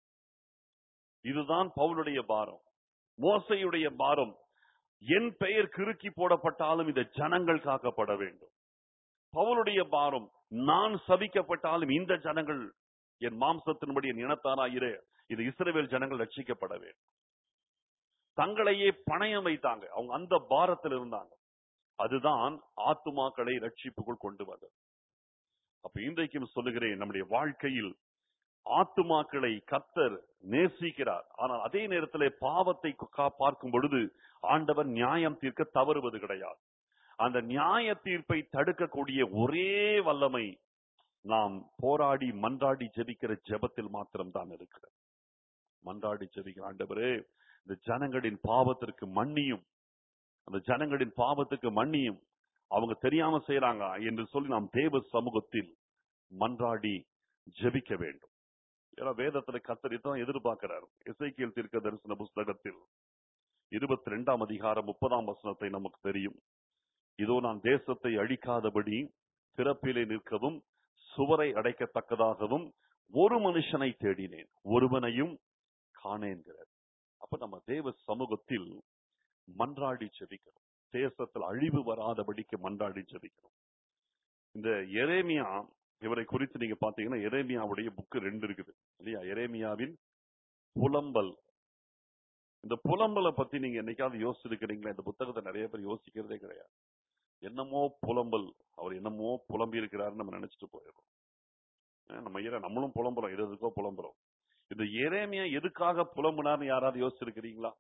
இதுதான் பவுலுடைய பாரம். மோசையுடைய பாரம், என் பெயர் கிறுக்கி போடப்பட்டாலும் இந்த ஜனங்கள் காக்கப்பட வேண்டும். பவுலுடைய பாரம், நான் சபிக்கப்பட்டாலும் இந்த ஜனங்கள், என் மாம்சத்தின்படி என் இனத்தாராகிற இது இஸ்ரவேல் ஜனங்கள் ரட்சிக்கப்பட வேண்டும். தங்களையே பணயம் வைத்தாங்க. அவங்க அந்த பாரத்தில் இருந்தாங்க. அதுதான் ஆத்துமாக்களை ரட்சிப்புக்குள் கொண்டு வந்தது. அப்ப இன்றைக்கும் சொல்லுகிறேன், நம்முடைய வாழ்க்கையில் ஆத்துமாக்களை கர்த்தர் நேசிக்கிறார். ஆனால் அதே நேரத்தில் பாவத்தை பார்க்கும் பொழுது ஆண்டவர் நியாயம் தீர்க்க தவறுவது கிடையாது. அந்த நியாய தீர்ப்பை தடுக்கக்கூடிய ஒரே வல்லமை நாம் போராடி மன்றாடி ஜெபிக்கிற ஜெபத்தில் மாத்திரம் தான் இருக்கிறது. மன்றாடி ஜெபிக்கிற, ஆண்டவரே இந்த ஜனங்களின் பாவத்திற்கு மன்னியும், அந்த ஜனங்களின் பாவத்துக்கு மன்னியும், அவங்க தெரியாம செய்யறாங்க என்று சொல்லி நாம் தேவ சமூகத்தில் மன்றாடி ஜெபிக்க வேண்டும். ஏன்னா வேதத்துல கர்த்தர் தான் எதிர்பார்க்கிறார். எசேக்கியேல் தீர்க்க தரிசன புஸ்தகத்தில் இருபத்தி ரெண்டாம் அதிகாரம் முப்பதாம் வசனத்தை நமக்கு தெரியும். இதோ நான் தேசத்தை அழிக்காதபடி திறப்பிலே நிற்கவும் சுவரை அடைக்கத்தக்கதாகவும் ஒரு மனுஷனை தேடினேன், ஒருவனையும் காணேன்கிறார். அப்ப நம்ம தேவ சமூகத்தில் மன்றாடி ஜெபிக்கிறோம். தேசத்தில் அழிவு வராதபடிக்கு மன்றாடி ஜெபிக்கிறோம். இந்த எரேமியா, இவரை குறித்து நீங்க பாத்தீங்கன்னா எரேமியாவுடைய புக்கு ரெண்டு இருக்குது இல்லையா? எரேமியாவின் புலம்பல். இந்த புலம்பலை பத்தி நீங்க என்னைக்காவது யோசிச்சிருக்கிறீங்களா? இந்த புத்தகத்தை நிறைய பேர் யோசிக்கிறதே கிடையாது. என்னமோ புலம்பல், அவர் என்னமோ புலம்பி இருக்கிறாருன்னு நம்ம நினைச்சிட்டு போயிடுறோம். நம்ம ஏற நம்மளும் புலம்புறோம், எதுக்கோ புலம்புறோம். இந்த எரேமியா எதுக்காக புலம்புனார்னு யாராவது யோசிச்சிருக்கிறீங்களா?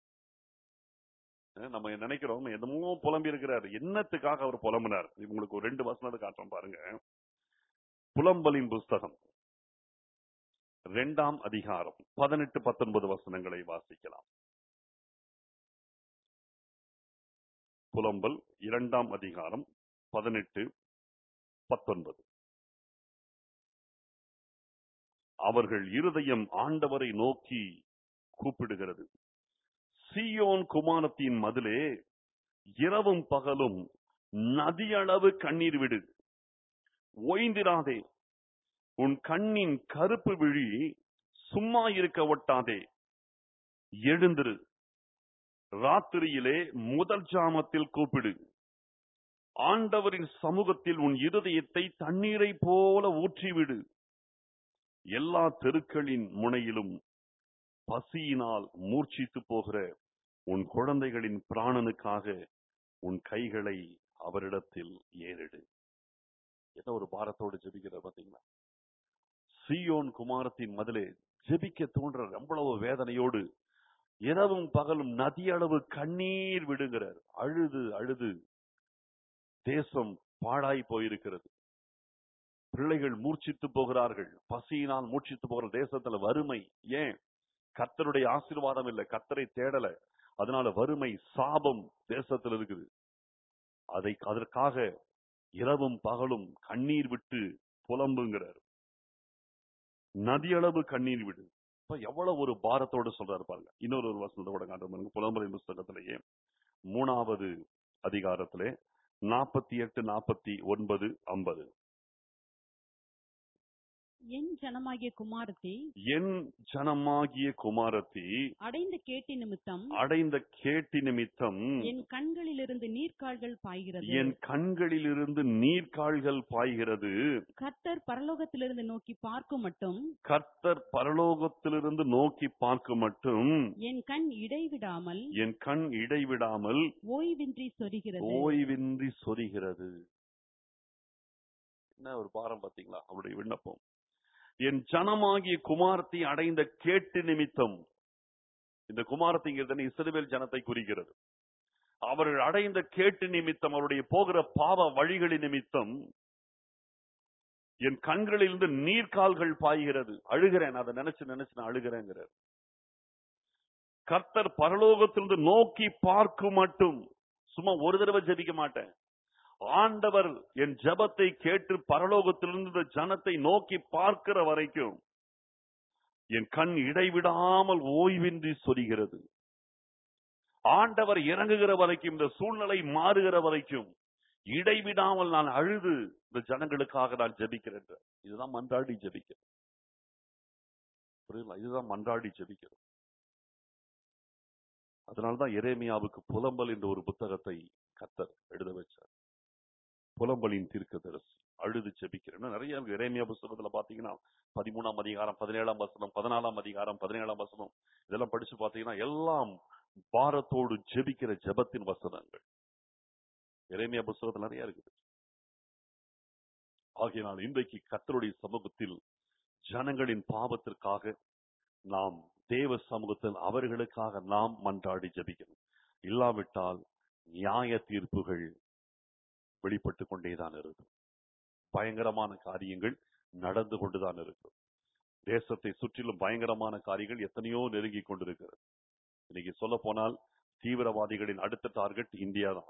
நம்ம நினைக்கிறோம் என்னமோ புலம்பி இருக்கிறாரு, என்னத்துக்காக அவர் புலம்புனார்? உங்களுக்கு ஒரு ரெண்டு வசனத்தை காட்டுறோம் பாருங்க. புலம்பலின் புஸ்தகம் இரண்டாம் அதிகாரம் பதினெட்டு பத்தொன்பது வசனங்களை வாசிக்கலாம். புலம்பல் இரண்டாம் அதிகாரம் பதினெட்டு பத்தொன்பது. அவர்கள் இருதயம் ஆண்டவரை நோக்கி கூப்பிடுகிறது. சீயோன் குமாரத்தின் மதிலே இரவும் பகலும் நதியளவு கண்ணீர் விடு, ஓய்ந்திராதே. உன் கண்ணின் கருப்பு விழி சும்மா இருக்க ஒட்டாதே. எழுந்திரு, ராத்திரியிலே முதல் ஜாமத்தில் கூப்பிடு. ஆண்டவரின் சமூகத்தில் உன் இருதயத்தை தண்ணீரை போல ஊற்றிவிடு. எல்லா தெருக்களின் முனையிலும் பசியினால் மூர்ச்சித்து போகிற உன் குழந்தைகளின் பிராணனுக்காக உன் கைகளை அவரிடத்தில் ஏறிடு. என்ன ஒரு பாரத்தோடு ஜெபிக்கிற பாத்தீங்களா? சீயோன் குமாரத்தின் மதிலே ஜெபிக்க தோன்ற எவ்வளவு வேதனையோடு இரவும் பகலும் நதியளவு கண்ணீர் விடுகிறார். அழுது அழுது தேசம் பாழாய் போயிருக்கிறது. பிள்ளைகள் மூர்ச்சித்து போகிறார்கள், பசியினால் மூர்ச்சித்து போகிற தேசத்துல வறுமை. ஏன்? கர்த்தருடைய ஆசீர்வாதம் இல்லை, கர்த்தரை தேடல, அதனால வறுமை சாபம் தேசத்தில் இருக்குது. அதை அதற்காக இரவும் பகலும் கண்ணீர் விட்டு புலம்புங்கிறார். நதியளவு கண்ணீர் விடு. இப்ப எவ்வளவு ஒரு பாரத்தோடு சொல்றாரு பாருங்க. இன்னொரு ஒரு வசனத்தை கூட காட்டுறாங்க புலம்பலின் புஸ்தகத்திலேயே மூணாவது அதிகாரத்திலே நாற்பத்தி எட்டு நாற்பத்தி ஒன்பது ஐம்பது. என் ஜனமாகிய குமாரத்தி என் ஜனமாகிய குமாரத்தி அடைந்த கேட்டி நிமித்தம் அடைந்த கேட்டி நிமித்தம் என் கண்களிலிருந்து நீர்க்கால்கள் பாய்கிறது. என் கண்களிலிருந்து நீர்க்கால்கள் பாய்கிறது. கர்த்தர் பரலோகத்திலிருந்து நோக்கி பார்க்கும் மட்டும் கர்த்தர் பரலோகத்திலிருந்து நோக்கி பார்க்கும் மட்டும் என் கண் இடைவிடாமல் என் கண் இடைவிடாமல் ஓய்வின்றி சொரிகிறது. ஓய்வின்றி சொரிகிறது. என்ன ஒரு பாரம் பாத்தீங்களா அவருடைய விண்ணப்பம். என் ஜனமாகிய குமாரத்தை அடைந்த கேட்டு நிமித்தம். இந்த குமாரத்திங்கிறது இஸ்ரவேல் ஜனத்தை குறிக்கிறது. அவர்கள் அடைந்த கேட்டு நிமித்தம், அவருடைய போகிற பாவ வழிகளின் நிமித்தம் என் கண்களிலிருந்து நீர்க்கால்கள் பாய்கிறது. அழுகிறேன், அதை நினைச்சு நினைச்சு நான் அழுகிறேங்கிறார். கர்த்தர் பரலோகத்திலிருந்து நோக்கி பார்க்கும் மட்டும், சும்மா ஒரு தடவை ஜெபிக்க மாட்டேன். ஆண்டவர் என் ஜெபத்தை கேட்டு பரலோகத்திலிருந்து இந்த ஜனத்தை நோக்கி பார்க்கிற வரைக்கும் என் கண் இடைவிடாமல் ஓய்வின்றி சொரிகிறது. ஆண்டவர் இறங்குகிற வரைக்கும், இந்த சூழ்நிலை மாறுகிற வரைக்கும் இடைவிடாமல் நான் அழுது இந்த ஜனங்களுக்காக நான் ஜெபிக்கிறேன். இதுதான் மன்றாடி ஜெபிக்கிறேன். புரியுங்களா? இதுதான் மன்றாடி ஜெபிக்கிறேன். அதனால்தான் எரேமியாவுக்கு புலம்பல் என்ற ஒரு புத்தகத்தை கர்த்தர் எழுத வச்சார். புலம்பலின் தீர்க்கதரிசி, அழுது ஜெபிக்கிறேன். நிறைய எரேமியா புத்தகத்துல பாத்தீங்கன்னா பதிமூணாம் அதிகாரம், பதினேழாம் வசனம், பதினாலாம் அதிகாரம், பதினேழாம் வசனம், இதெல்லாம் படிச்சு பாத்தீங்கன்னா எல்லாம் பாரத்தோடு ஜெபிக்கிற ஜெபத்தின் வசனங்கள் எரேமியா புத்தகத்துல நிறைய இருக்குது. ஆகையினால் இன்றைக்கு கர்த்தருடைய சமூகத்தில் ஜனங்களின் பாவத்திற்காக நாம் தேவ சமூகத்தில் அவர்களுக்காக நாம் மன்றாடி ஜெபிக்கணும். இல்லாவிட்டால் நியாய தீர்ப்புகள் வெளிப்பட்டு கொண்டேதான் இருக்கும். பயங்கரமான காரியங்கள் நடந்து கொண்டுதான் இருக்கும். தேசத்தை சுற்றிலும் பயங்கரமான காரியங்கள் எத்தனையோ நெருங்கி கொண்டிருக்கிறது. இன்னைக்கு சொல்ல போனால் தீவிரவாதிகளின் அடுத்த டார்கெட் இந்தியா தான்.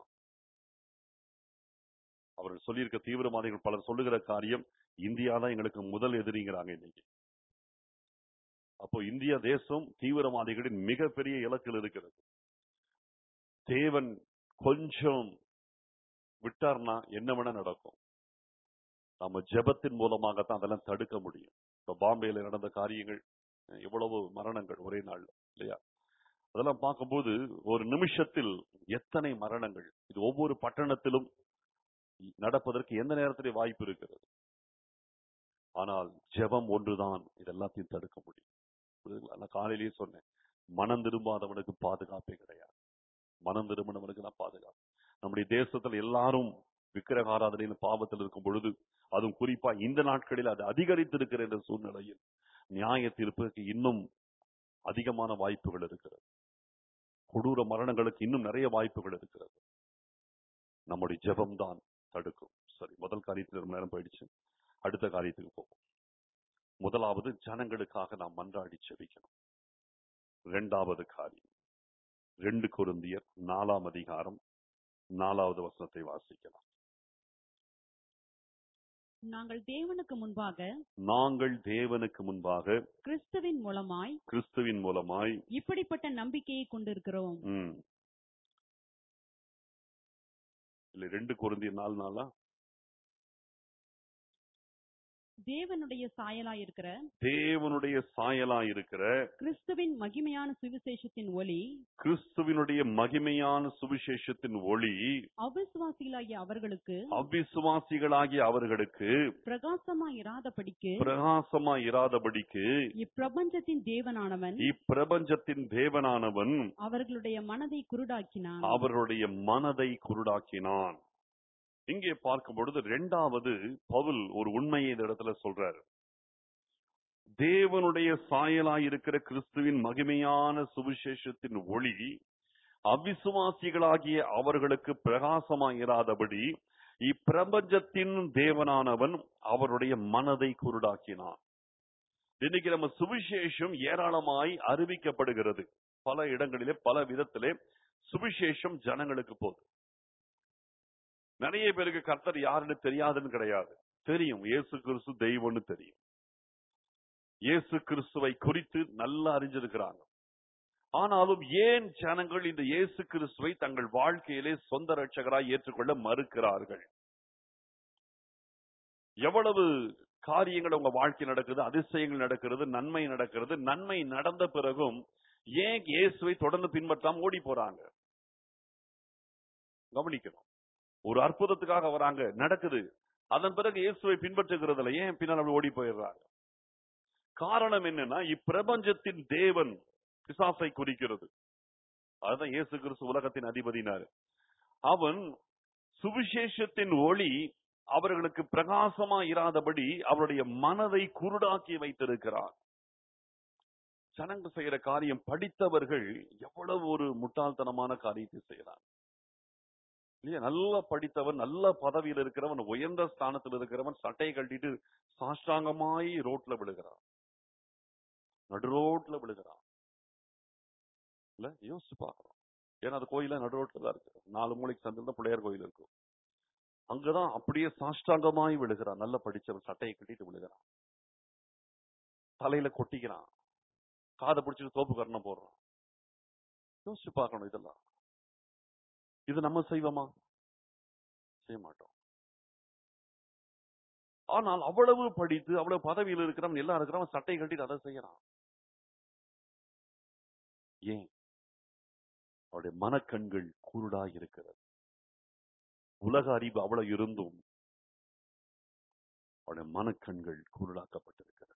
அவர்கள் சொல்லியிருக்க தீவிரவாதிகள் பலர் சொல்லுகிற காரியம், இந்தியா தான் எங்களுக்கு முதல் எதிரிங்கிறாங்க இன்னைக்கு. அப்போ இந்திய தேசம் தீவிரவாதிகளின் மிகப்பெரிய இலக்கில் இருக்கிறது. தேவன் கொஞ்சம் விட்டார்னா என்ன வேணா நடக்கும். நம்ம ஜெபத்தின் மூலமாகத்தான் அதெல்லாம் தடுக்க முடியும். இப்ப பாம்பேல நடந்த காரியங்கள், எவ்வளவு மரணங்கள் ஒரே நாள்ல, இல்லையா? அதெல்லாம் பார்க்கும்போது ஒரு நிமிஷத்தில் எத்தனை மரணங்கள் இது ஒவ்வொரு பட்டணத்திலும் நடப்பதற்கு எந்த நேரத்திலே வாய்ப்பு இருக்கிறது. ஆனால் ஜெபம் ஒன்றுதான் இதெல்லாத்தையும் தடுக்க முடியும். நான் காலையிலேயே சொன்னேன், மனம் திரும்பாதவனுக்கு பாதுகாப்பே கிடையாது. மனம் திரும்பினவனுக்கு தான் பாதுகாப்பு. நம்முடைய தேசத்தில் எல்லாரும் விக்கிரக ஆராதனையின் பாவத்தில் இருக்கும் பொழுது, அதுவும் குறிப்பா இந்த நாட்களில் அது அதிகரித்திருக்கிற என்ற சூழ்நிலையில் நியாய தீர்ப்புக்கு இன்னும் அதிகமான வாய்ப்புகள் இருக்கிறது. கொடூர மரணங்களுக்கு இன்னும் நிறைய வாய்ப்புகள் இருக்கிறது. நம்முடைய ஜெபம் தான் தடுக்கும். சரி, முதல் காரியத்தில் ரொம்ப நேரம் போயிடுச்சு. அடுத்த காரியத்துக்கு போவோம். முதலாவது, ஜனங்களுக்காக நாம் மன்றாடி ஜெபிக்கணும். இரண்டாவது காரியம், ரெண்டு கொரிந்தியர் நாலாம் அதிகாரம் நாலாவது வசனத்தை வாசிக்கலாம். நாங்கள் தேவனுக்கு முன்பாக நாங்கள் தேவனுக்கு முன்பாக கிறிஸ்துவின் மூலமாய் கிறிஸ்துவின் மூலமாய் இப்படிப்பட்ட நம்பிக்கையை கொண்டிருக்கிறோம். ம். இல்ல, ரெண்டு கொரிந்தியர் நாலு நாளா தேவனுடைய சாயலாய் இருக்கிற தேவனுடைய சாயலாய் இருக்கிற கிறிஸ்துவின் மகிமையான சுவிசேஷத்தின் ஒளி கிறிஸ்துவினுடைய மகிமையான சுவிசேஷத்தின் ஒளி அவிசுவாசிகளாகிய அவர்களுக்கு அவிசுவாசிகளாகிய அவர்களுக்கு பிரகாசமாய் இராதபடிக்கு பிரகாசமாய் இராதபடிக்கு இப்பிரபஞ்சத்தின் தேவனானவன் இப்பிரபஞ்சத்தின் தேவனானவன் அவர்களுடைய மனதை குருடாக்கினான். அவர்களுடைய மனதை குருடாக்கினான். இங்கே பார்க்கும் பொழுது இரண்டாவது பவுல் ஒரு உண்மையை இந்த இடத்துல சொல்றாரு. தேவனுடைய சாயலாய் இருக்கிற கிறிஸ்துவின் மகிமையான சுவிசேஷத்தின் ஒளி அவிசுவாசிகளாகிய அவர்களுக்கு பிரகாசமாயிராதபடி இப்பிரபஞ்சத்தின் தேவனானவன் அவருடைய மனதை குருடாக்கினான். இன்னைக்கு நம்ம சுவிசேஷம் ஏராளமாய் அறிவிக்கப்படுகிறது. பல இடங்களிலே பல விதத்திலே சுவிசேஷம் ஜனங்களுக்கு போகுது. நிறைய பேருக்கு கர்த்தர் யாருன்னு தெரியாதுன்னு கிடையாது, தெரியும். இயேசு கிறிஸ்து தெய்வம்னு தெரியும். இயேசு கிறிஸ்துவை குறித்து நல்லா அறிஞ்சிருக்கிறாங்க. ஆனாலும் ஏன் ஜனங்கள் இந்த இயேசு கிறிஸ்துவை தங்கள் வாழ்க்கையிலே சொந்த ரட்சகராய் ஏற்றுக்கொள்ள மறுக்கிறார்கள்? எவ்வளவு காரியங்கள் உங்க வாழ்க்கை நடக்குது, அதிசயங்கள் நடக்கிறது, நன்மை நடக்கிறது. நன்மை நடந்த பிறகும் ஏன் இயேசுவை தொடர்ந்து பின்பற்றாம ஓடி போறாங்க? கவனிக்கணும். ஒரு அற்புதத்துக்காக வராங்க, நடக்குது, அதன் பிறகு இயேசுவை பின்பற்றுகிறதுல ஏன் பின்னால் அப்படி ஓடி போயிடுறாங்க? காரணம் என்னன்னா, இப்பிரபஞ்சத்தின் தேவன் பிசாசை குறிக்கிறது. அதுதான் இயேசு கிறிஸ்து உலகத்தின் அதிபதினாரு. அவன் சுவிசேஷத்தின் ஒளி அவர்களுக்கு பிரகாசமா இராதபடி அவருடைய மனதை குருடாக்கி வைத்திருக்கிறார். ஜனங்க செய்யற காரியம், படித்தவர்கள் எவ்வளவு ஒரு முட்டாள்தனமான காரியத்தை செய்யறாங்க. இல்லையா? நல்லா படித்தவன், நல்ல பதவியில் இருக்கிறவன், உயர்ந்த ஸ்தானத்தில் இருக்கிறவன் சட்டையை கட்டிட்டு சாஷ்டாங்கமாய் ரோட்ல விழுகிறான், நடு ரோட்ல விழுகிறான். இல்ல, யோசிச்சு பார்க்கணும். ஏன்னா அது கோயில நடு ரோட்ல தான் இருக்கு. நாலு மூளைக்கு சந்தில் தான் பிள்ளையார் கோயில் இருக்கும். அங்கதான் அப்படியே சாஷ்டாங்கமாய் விழுகிறான். நல்ல படிச்சவன் சட்டையை கட்டிட்டு விழுகிறான், தலையில கொட்டிக்கிறான், காதை பிடிச்சிட்டு தோப்பு கரணம் போடுறான். யோசிச்சு பார்க்கணும். இதெல்லாம் இது நம்ம செய்வோமா? செய்ய மாட்டோம். ஆனால் அவ்வளவு படித்து அவ்வளவு பதவியில் இருக்கிறவன், எல்லாம் இருக்கிறவன் சட்டையை கட்டிட்டு அதை செய்யறான். ஏன்? அவருடைய மனக்கண்கள் குருடாக இருக்கிறது. உலக அறிவு அவ்வளவு இருந்தும் அவருடைய மனக்கண்கள் குருடாக்கப்பட்டிருக்கிறது.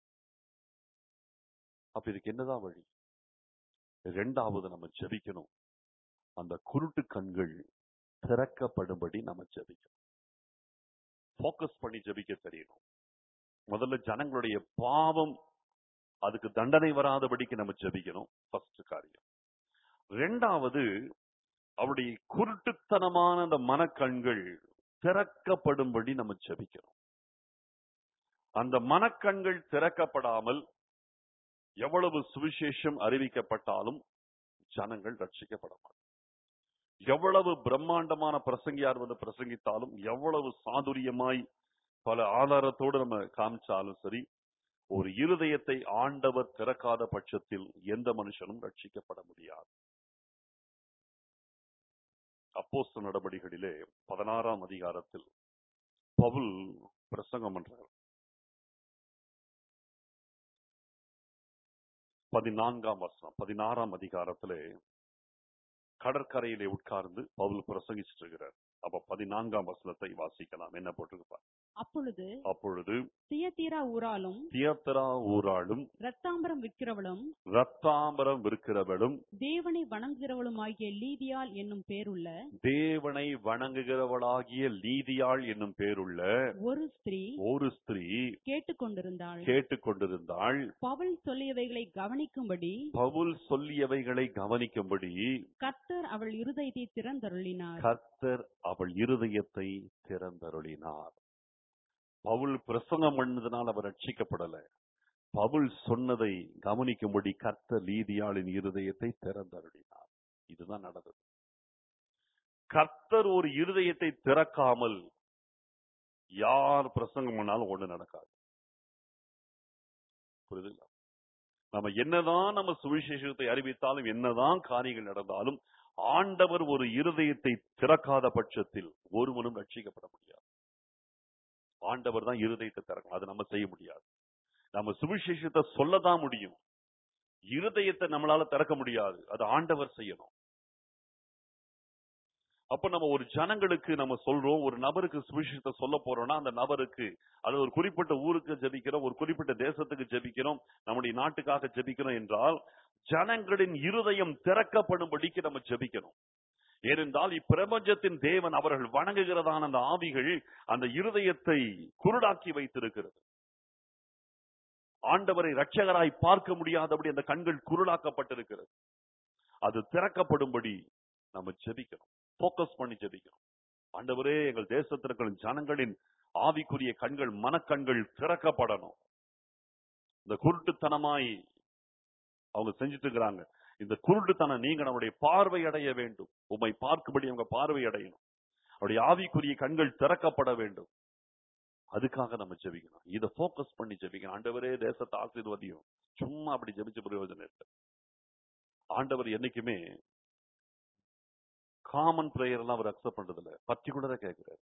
அப்ப இதுக்கு என்னதான் வழி? இரண்டாவது நம்ம ஜெபிக்கணும். அந்த குருட்டு கண்கள் திறக்கப்படும்படி நம்ம ஜெபிக்கணும். போக்கஸ் பண்ணி ஜெபிக்க தெரியணும். முதல்ல ஜனங்களுடைய பாவம், அதுக்கு தண்டனை வராதபடிக்கு நம்ம ஜெபிக்கணும். ஃபர்ஸ்ட் காரியம். இரண்டாவது, அவருடைய குருட்டுத்தனமான அந்த மனக்கண்கள் திறக்கப்படும்படி நம்ம ஜெபிக்கணும். அந்த மனக்கண்கள் திறக்கப்படாமல் எவ்வளவு சுவிசேஷம் அறிவிக்கப்பட்டாலும் ஜனங்கள் ரட்சிக்கப்பட மாட்டார்கள். எவ்வளவு பிரம்மாண்டமான பிரசங்கியார் வந்து பிரசங்கித்தாலும், எவ்வளவு சாதுரியமாய் பல ஆதாரத்தோடு நம்ம காமிச்சாலும் சரி, ஒரு இருதயத்தை ஆண்டவர் திறக்காத பட்சத்தில் எந்த மனுஷனும் ரட்சிக்கப்பட முடியாது. அப்போஸ்தலர் நடபடிகளிலே பதினாறாம் அதிகாரத்தில் பவுல் பிரசங்கம் பண்றார். பதினான்காம் வசனம், பதினாறாம் அதிகாரத்திலே கடற்கரையிலே உட்கார்ந்து பவுல் பிரசங்கிச்சிட்டு இருக்கிறார். அப்ப பதினான்காம் வசனத்தை வாசிக்கலாம். என்ன போட்டிருப்பார்? அப்பொழுது அப்பொழுது தியத்தீரா ஊராலும் தியத்தரா ஊராளும் ரத்தாம்பரம் விற்கிறவளும் ரத்தாம்பரம் விற்கிறவளும் தேவனை வணங்குகிறவளுமாகிய லீதியாள் என்னும் பேருள்ள தேவனை வணங்குகிறவளாகிய லீதியாள் என்னும் பேருள்ள ஒரு ஸ்திரீ ஒரு ஸ்திரீ கேட்டுக்கொண்டிருந்தாள். கேட்டுக்கொண்டிருந்தாள். பவுல் சொல்லியவைகளை கவனிக்கும்படி பவுல் சொல்லியவைகளை கவனிக்கும்படி கர்த்தர் அவள் இருதயத்தை திறந்தருளினார். கர்த்தர் அவள் இருதயத்தை திறந்தருளினார். பவுல் பிரசங்கம் பண்ணதுனால் அவர் ரட்சிக்கப்படல. பவுல் சொன்னதை கவனிக்கும்படி கர்த்தர் லீதியாளின் இருதயத்தை திறந்தருளினார். இதுதான் நடந்தது. கர்த்தர் ஒரு இருதயத்தை திறக்காமல் யார் பிரசங்கம் பண்ணாலும் ஒண்ணு நடக்காது. புரியுதுங்களா? நம்ம என்னதான் நம்ம சுவிசேஷத்தை அறிவித்தாலும், என்னதான் காரியங்கள் நடந்தாலும், ஆண்டவர் ஒரு இருதயத்தை திறக்காத பட்சத்தில் ஒருவனும் ரட்சிக்கப்பட முடியாது. ஆண்டவர் தான் இருதயத்தை திறக்கணும். அது நம்ம செய்ய முடியாது. நம்ம சுவிசேஷத்தை சொல்லதான் முடியும். இருதயத்தை நம்மளால திறக்க முடியாது. அது ஆண்டவர் செய்யணும். அப்ப நம்ம ஒரு ஜனங்களுக்கு நம்ம சொல்றோம், ஒரு நபருக்கு சுவிசேஷத்தை சொல்ல போறோம்னா, அந்த நபருக்கு, அது ஒரு குறிப்பிட்ட ஊருக்கு ஜெபிக்கிறோம், ஒரு குறிப்பிட்ட தேசத்துக்கு ஜெபிக்கிறோம், நம்முடைய நாட்டுக்காக ஜெபிக்கிறோம் என்றால், ஜனங்களின் இருதயம் திறக்கப்படும்படிக்கு நம்ம ஜெபிக்கணும். ஏனென்றால் இப்பிரபஞ்சத்தின் தேவன் அவர்கள் வணங்குகிறதான அந்த ஆவிகள் அந்த இருதயத்தை குருடாக்கி வைத்திருக்கிறது. ஆண்டவரை இரட்சகராய் பார்க்க முடியாதபடி அந்த கண்கள் குருடாக்கப்பட்டிருக்கிறது. அது திறக்கப்படும்படி நம்ம ஜெபிக்கணும். போக்கஸ் பண்ணி ஜெபிக்கணும். ஆண்டவரே, எங்கள் தேசத்திற்கு ஜனங்களின் ஆவிக்குரிய கண்கள், மனக்கண்கள் திறக்கப்படணும். இந்த குருட்டுத்தனமாய் அவங்க செஞ்சுட்டு இருக்கிறாங்க. இந்த குருட்டுத்தனம் நீங்க நம்முடைய பார்வை அடைய வேண்டும். உம்மை பார்க்கும்படி அவங்க பார்வை அடையணும். அவருடைய ஆவிக்குரிய கண்கள் திறக்கப்பட வேண்டும். அதுக்காக நம்ம ஜெபிக்கணும். இதை போக்கஸ் பண்ணி ஜெபிக்கணும். ஆண்டவரே, தேசத்தை ஆசீர்வதியும். சும்மா அப்படி ஜெபிச்ச பிரயோஜனம் இல்லை. ஆண்டவர் என்னைக்குமே காமன் பிரேயர் எல்லாம் அவர் அக்செப்ட் பண்றது இல்ல. பர்டிகுலரா கேட்கிறார்.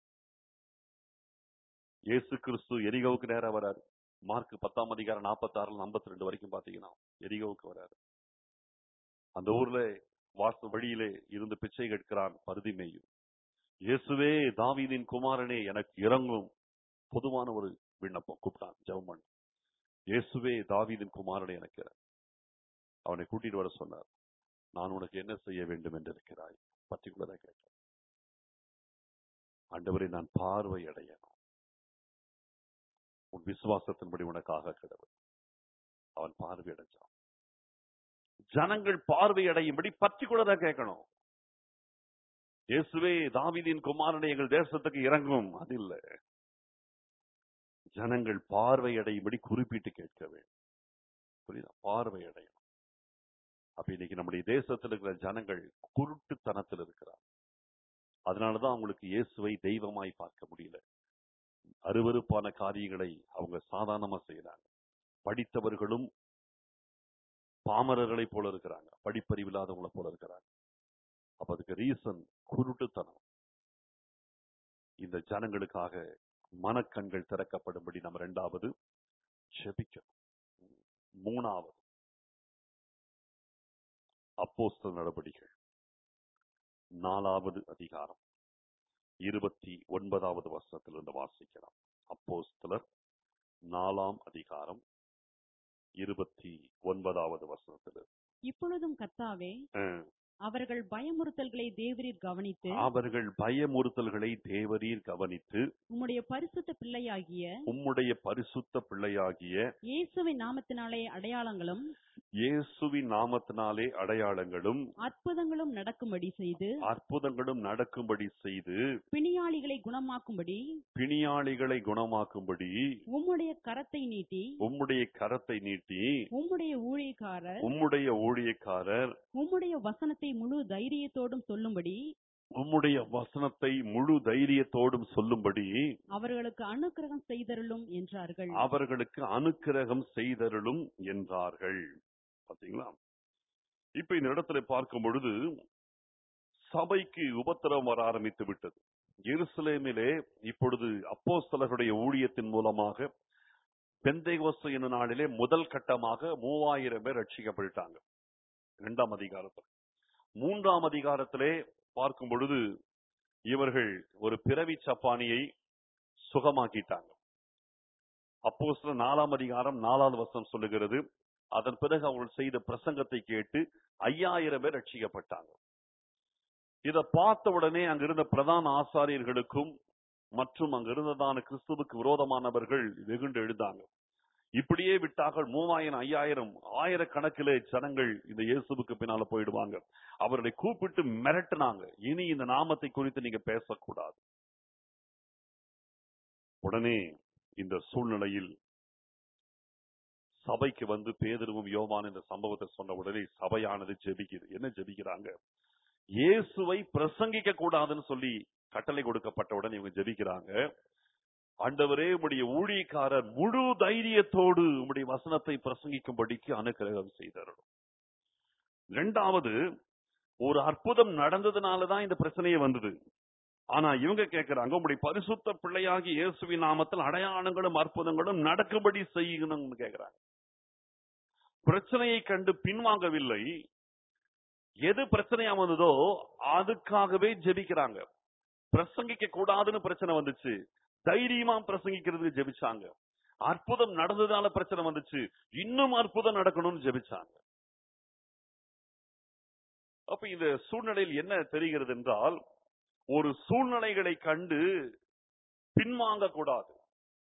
இயேசு கிறிஸ்து எரிகோவுக்கு நேரா வராரு. மார்க் பத்தாம் அதிகாரம் நாற்பத்தி ஆறுல ஐம்பத்தி ரெண்டு வரைக்கும் பாத்தீங்கன்னா எரிகோவுக்கு வராரு. அந்த ஊர்ல வாச வழியிலே இருந்து பிச்சை கேட்கிறான் பருதிமேயும். இயேசுவே, தாவீதின் குமாரனே, எனக்கு இறங்கும். பொதுவான ஒரு விண்ணப்பம், கூப்பிட்டான், ஜெபம் பண்ண. இயேசுவே, தாவீதின் குமாரனே, எனக்கு இறங்கும். அவனை கூட்டிட்டு வர சொன்னார். நான் உனக்கு என்ன செய்ய வேண்டும் என்று இருக்கிறாய்? பர்டிகுலரா கேட்டார். ஆண்டவரே, நான் பார்வை அடையணும். உன் விசுவாசத்தின்படி உனக்காக கிடவர். அவன் பார்வை அடைஞ்சான். ஜனங்கள் பார்வை அடையும்படி பர்டிகுலரா கேட்கணும். இயேசுவே தாவீதின் குமாரனே எங்கள் தேசத்துக்கு இறங்கும், அது இல்ல. ஜனங்கள் பார்வையடையும்படி குறிப்பிட்டு கேட்க வேண்டும். புரியுதா? பார்வையடையும். அப்ப இன்னைக்கு நம்முடைய தேசத்தில் இருக்கிற ஜனங்கள் குருட்டுத்தனத்தில் இருக்கிறார். அதனாலதான் அவங்களுக்கு இயேசுவை தெய்வமாய் பார்க்க முடியல. அருவருப்பான காரியங்களை அவங்க சாதாரணமா செய்யறாங்க. படித்தவர்களும் பாமரர்களை போல இருக்கிறாங்க, படிப்பறிவு இல்லாதவங்களை போல இருக்கிறாங்க. அப்ப அதுக்கு ரீசன் குருட்டுத்தனம். இந்த ஜனங்களுக்காக மனக்கண்கள் திறக்கப்படும்படி நம்ம இரண்டாவது ஜெபிக்கணும். மூணாவது அப்போஸ்தலர் நடபடிகள் நாலாவது அதிகாரம் இருபத்தி ஒன்பதாவது வசனத்திலிருந்து வாசிக்கலாம். அப்போஸ்தலர் நாலாம் அதிகாரம் இருபத்தி ஒன்பதாவது வசனத்தில், இப்பொழுதும் கர்த்தாவே, அஹ், அவர்கள் பயமுறுத்தல்களை தேவரீர் கவனித்து அவர்கள் பயமுறுத்தல்களை தேவரீர் கவனித்து உம்முடைய பரிசுத்த பிள்ளையாகிய உம்முடைய பரிசுத்த பிள்ளையாகிய இயேசுவின் நாமத்தினாலே அடையாளங்களும் இயேசுவின் நாமத்தினாலே அடையாளங்களும் அற்புதங்களும் நடக்கும்படி செய்து அற்புதங்களும் நடக்கும்படி செய்து பிணியாளிகளை குணமாக்கும்படி பிணியாளிகளை குணமாக்கும்படி உம்முடைய கரத்தை நீட்டி உம்முடைய கரத்தை நீட்டி உம்முடைய ஊழியக்காரர் உம்முடைய ஊழியக்காரர் உம்முடைய வசனத்தை முழு தைரியத்தோடும் சொல்லும்படி உம்முடைய வசனத்தை முழு தைரியத்தோடும் சொல்லும்படி அவர்களுக்கு அனுக்கிரகம் செய்தருளும் என்றார்கள். அவர்களுக்கு அனுக்கிரகம் செய்தருளும் என்றார்கள். பாத்தீங்களா? இப்ப இந்த இடத்துல பார்க்கும் பொழுது சபைக்கு உபத்திரவம் வர ஆரம்பித்து விட்டது. எருசலேமிலே இப்பொழுது அப்போஸ்தலர்களுடைய ஊழியத்தின் மூலமாக பெந்தேகோஸ்து என்னும் நாளிலே முதல் கட்டமாக மூவாயிரம் பேர் ரட்சிக்கப்பட்டாங்க. இரண்டாம் அதிகாரத்தில். மூன்றாம் அதிகாரத்திலே பார்க்கும் பொழுது இவர்கள் ஒரு பிறவி சப்பானியை சுகமாக்கிட்டாங்க. அப்போஸ்தலர் நாலாம் அதிகாரம் நாலாவது வசனம் சொல்லுகிறது, அதன் பிறகு அவர்கள் செய்த பிரசங்கத்தை கேட்டு ஐயாயிரம் பேர் ரட்சிக்கப்பட்டாங்க. இதை பார்த்த உடனே அங்கிருந்த பிரதான ஆசாரியர்களுக்கும் மற்றும் அங்கிருந்ததான கிறிஸ்துவுக்கு விரோதமானவர்கள் வெகுண்டு எழுந்தாங்க. இப்படியே விட்டார்கள் மூவாயிரம் ஐயாயிரம் ஆயிரக்கணக்கிலே ஜனங்கள் இந்த இயேசுவுக்கு பின்னால போயிடுவாங்க. அவர்களை கூப்பிட்டு மிரட்டினாங்க, இனி இந்த நாமத்தை குறித்து நீங்க பேசக்கூடாது. உடனே இந்த சூழ்நிலையில் சபைக்கு வந்து பேதுருவும் யோவான் இந்த சம்பவத்தை சொன்ன உடனே சபையானது ஜெபிக்குது. என்ன ஜெபிக்கிறாங்க? இயேசுவை பிரசங்கிக்க கூடாதுன்னு சொல்லி கட்டளை கொடுக்கப்பட்ட உடனே இவங்க ஜெபிக்கிறாங்க, ஆண்டவரே, உம்முடைய ஊழியக்காரர் முழு தைரியத்தோடு உம்முடைய வசனத்தை பிரசங்கிக்கும்படிக்கு அனுக்கிரகம் செய்தருளும். இரண்டாவது, ஒரு அற்புதம் நடந்ததுனாலதான் இந்த பிரச்சனையே வந்தது. ஆனா இவங்க கேட்கிறாங்க, உம்முடைய பரிசுத்த பிள்ளையாகி இயேசுவின் நாமத்தில் அடையாளங்களும் அற்புதங்களும் நடக்கும்படி செய்யணும்னு கேட்கிறாங்க. பிரச்சனையை கண்டு பின்வாங்கவில்லை. எது பிரச்சனையா வந்ததோ அதுக்காகவே ஜெபிக்கிறாங்க. பிரசங்கிக்க கூடாதுன்னு பிரச்சனை வந்துச்சு, தைரியமா பிரசங்கிக்கிறதுக்கு ஜெபிச்சாங்க. அற்புதம் நடந்ததால பிரச்சனை வந்துச்சு, இன்னும் அற்புதம் நடக்கணும்னு ஜெபிச்சாங்க. அப்ப இந்த சூழ்நிலையில் என்ன தெரிகிறது என்றால், ஒரு சூழ்நிலைகளை கண்டு பின்வாங்க கூடாது.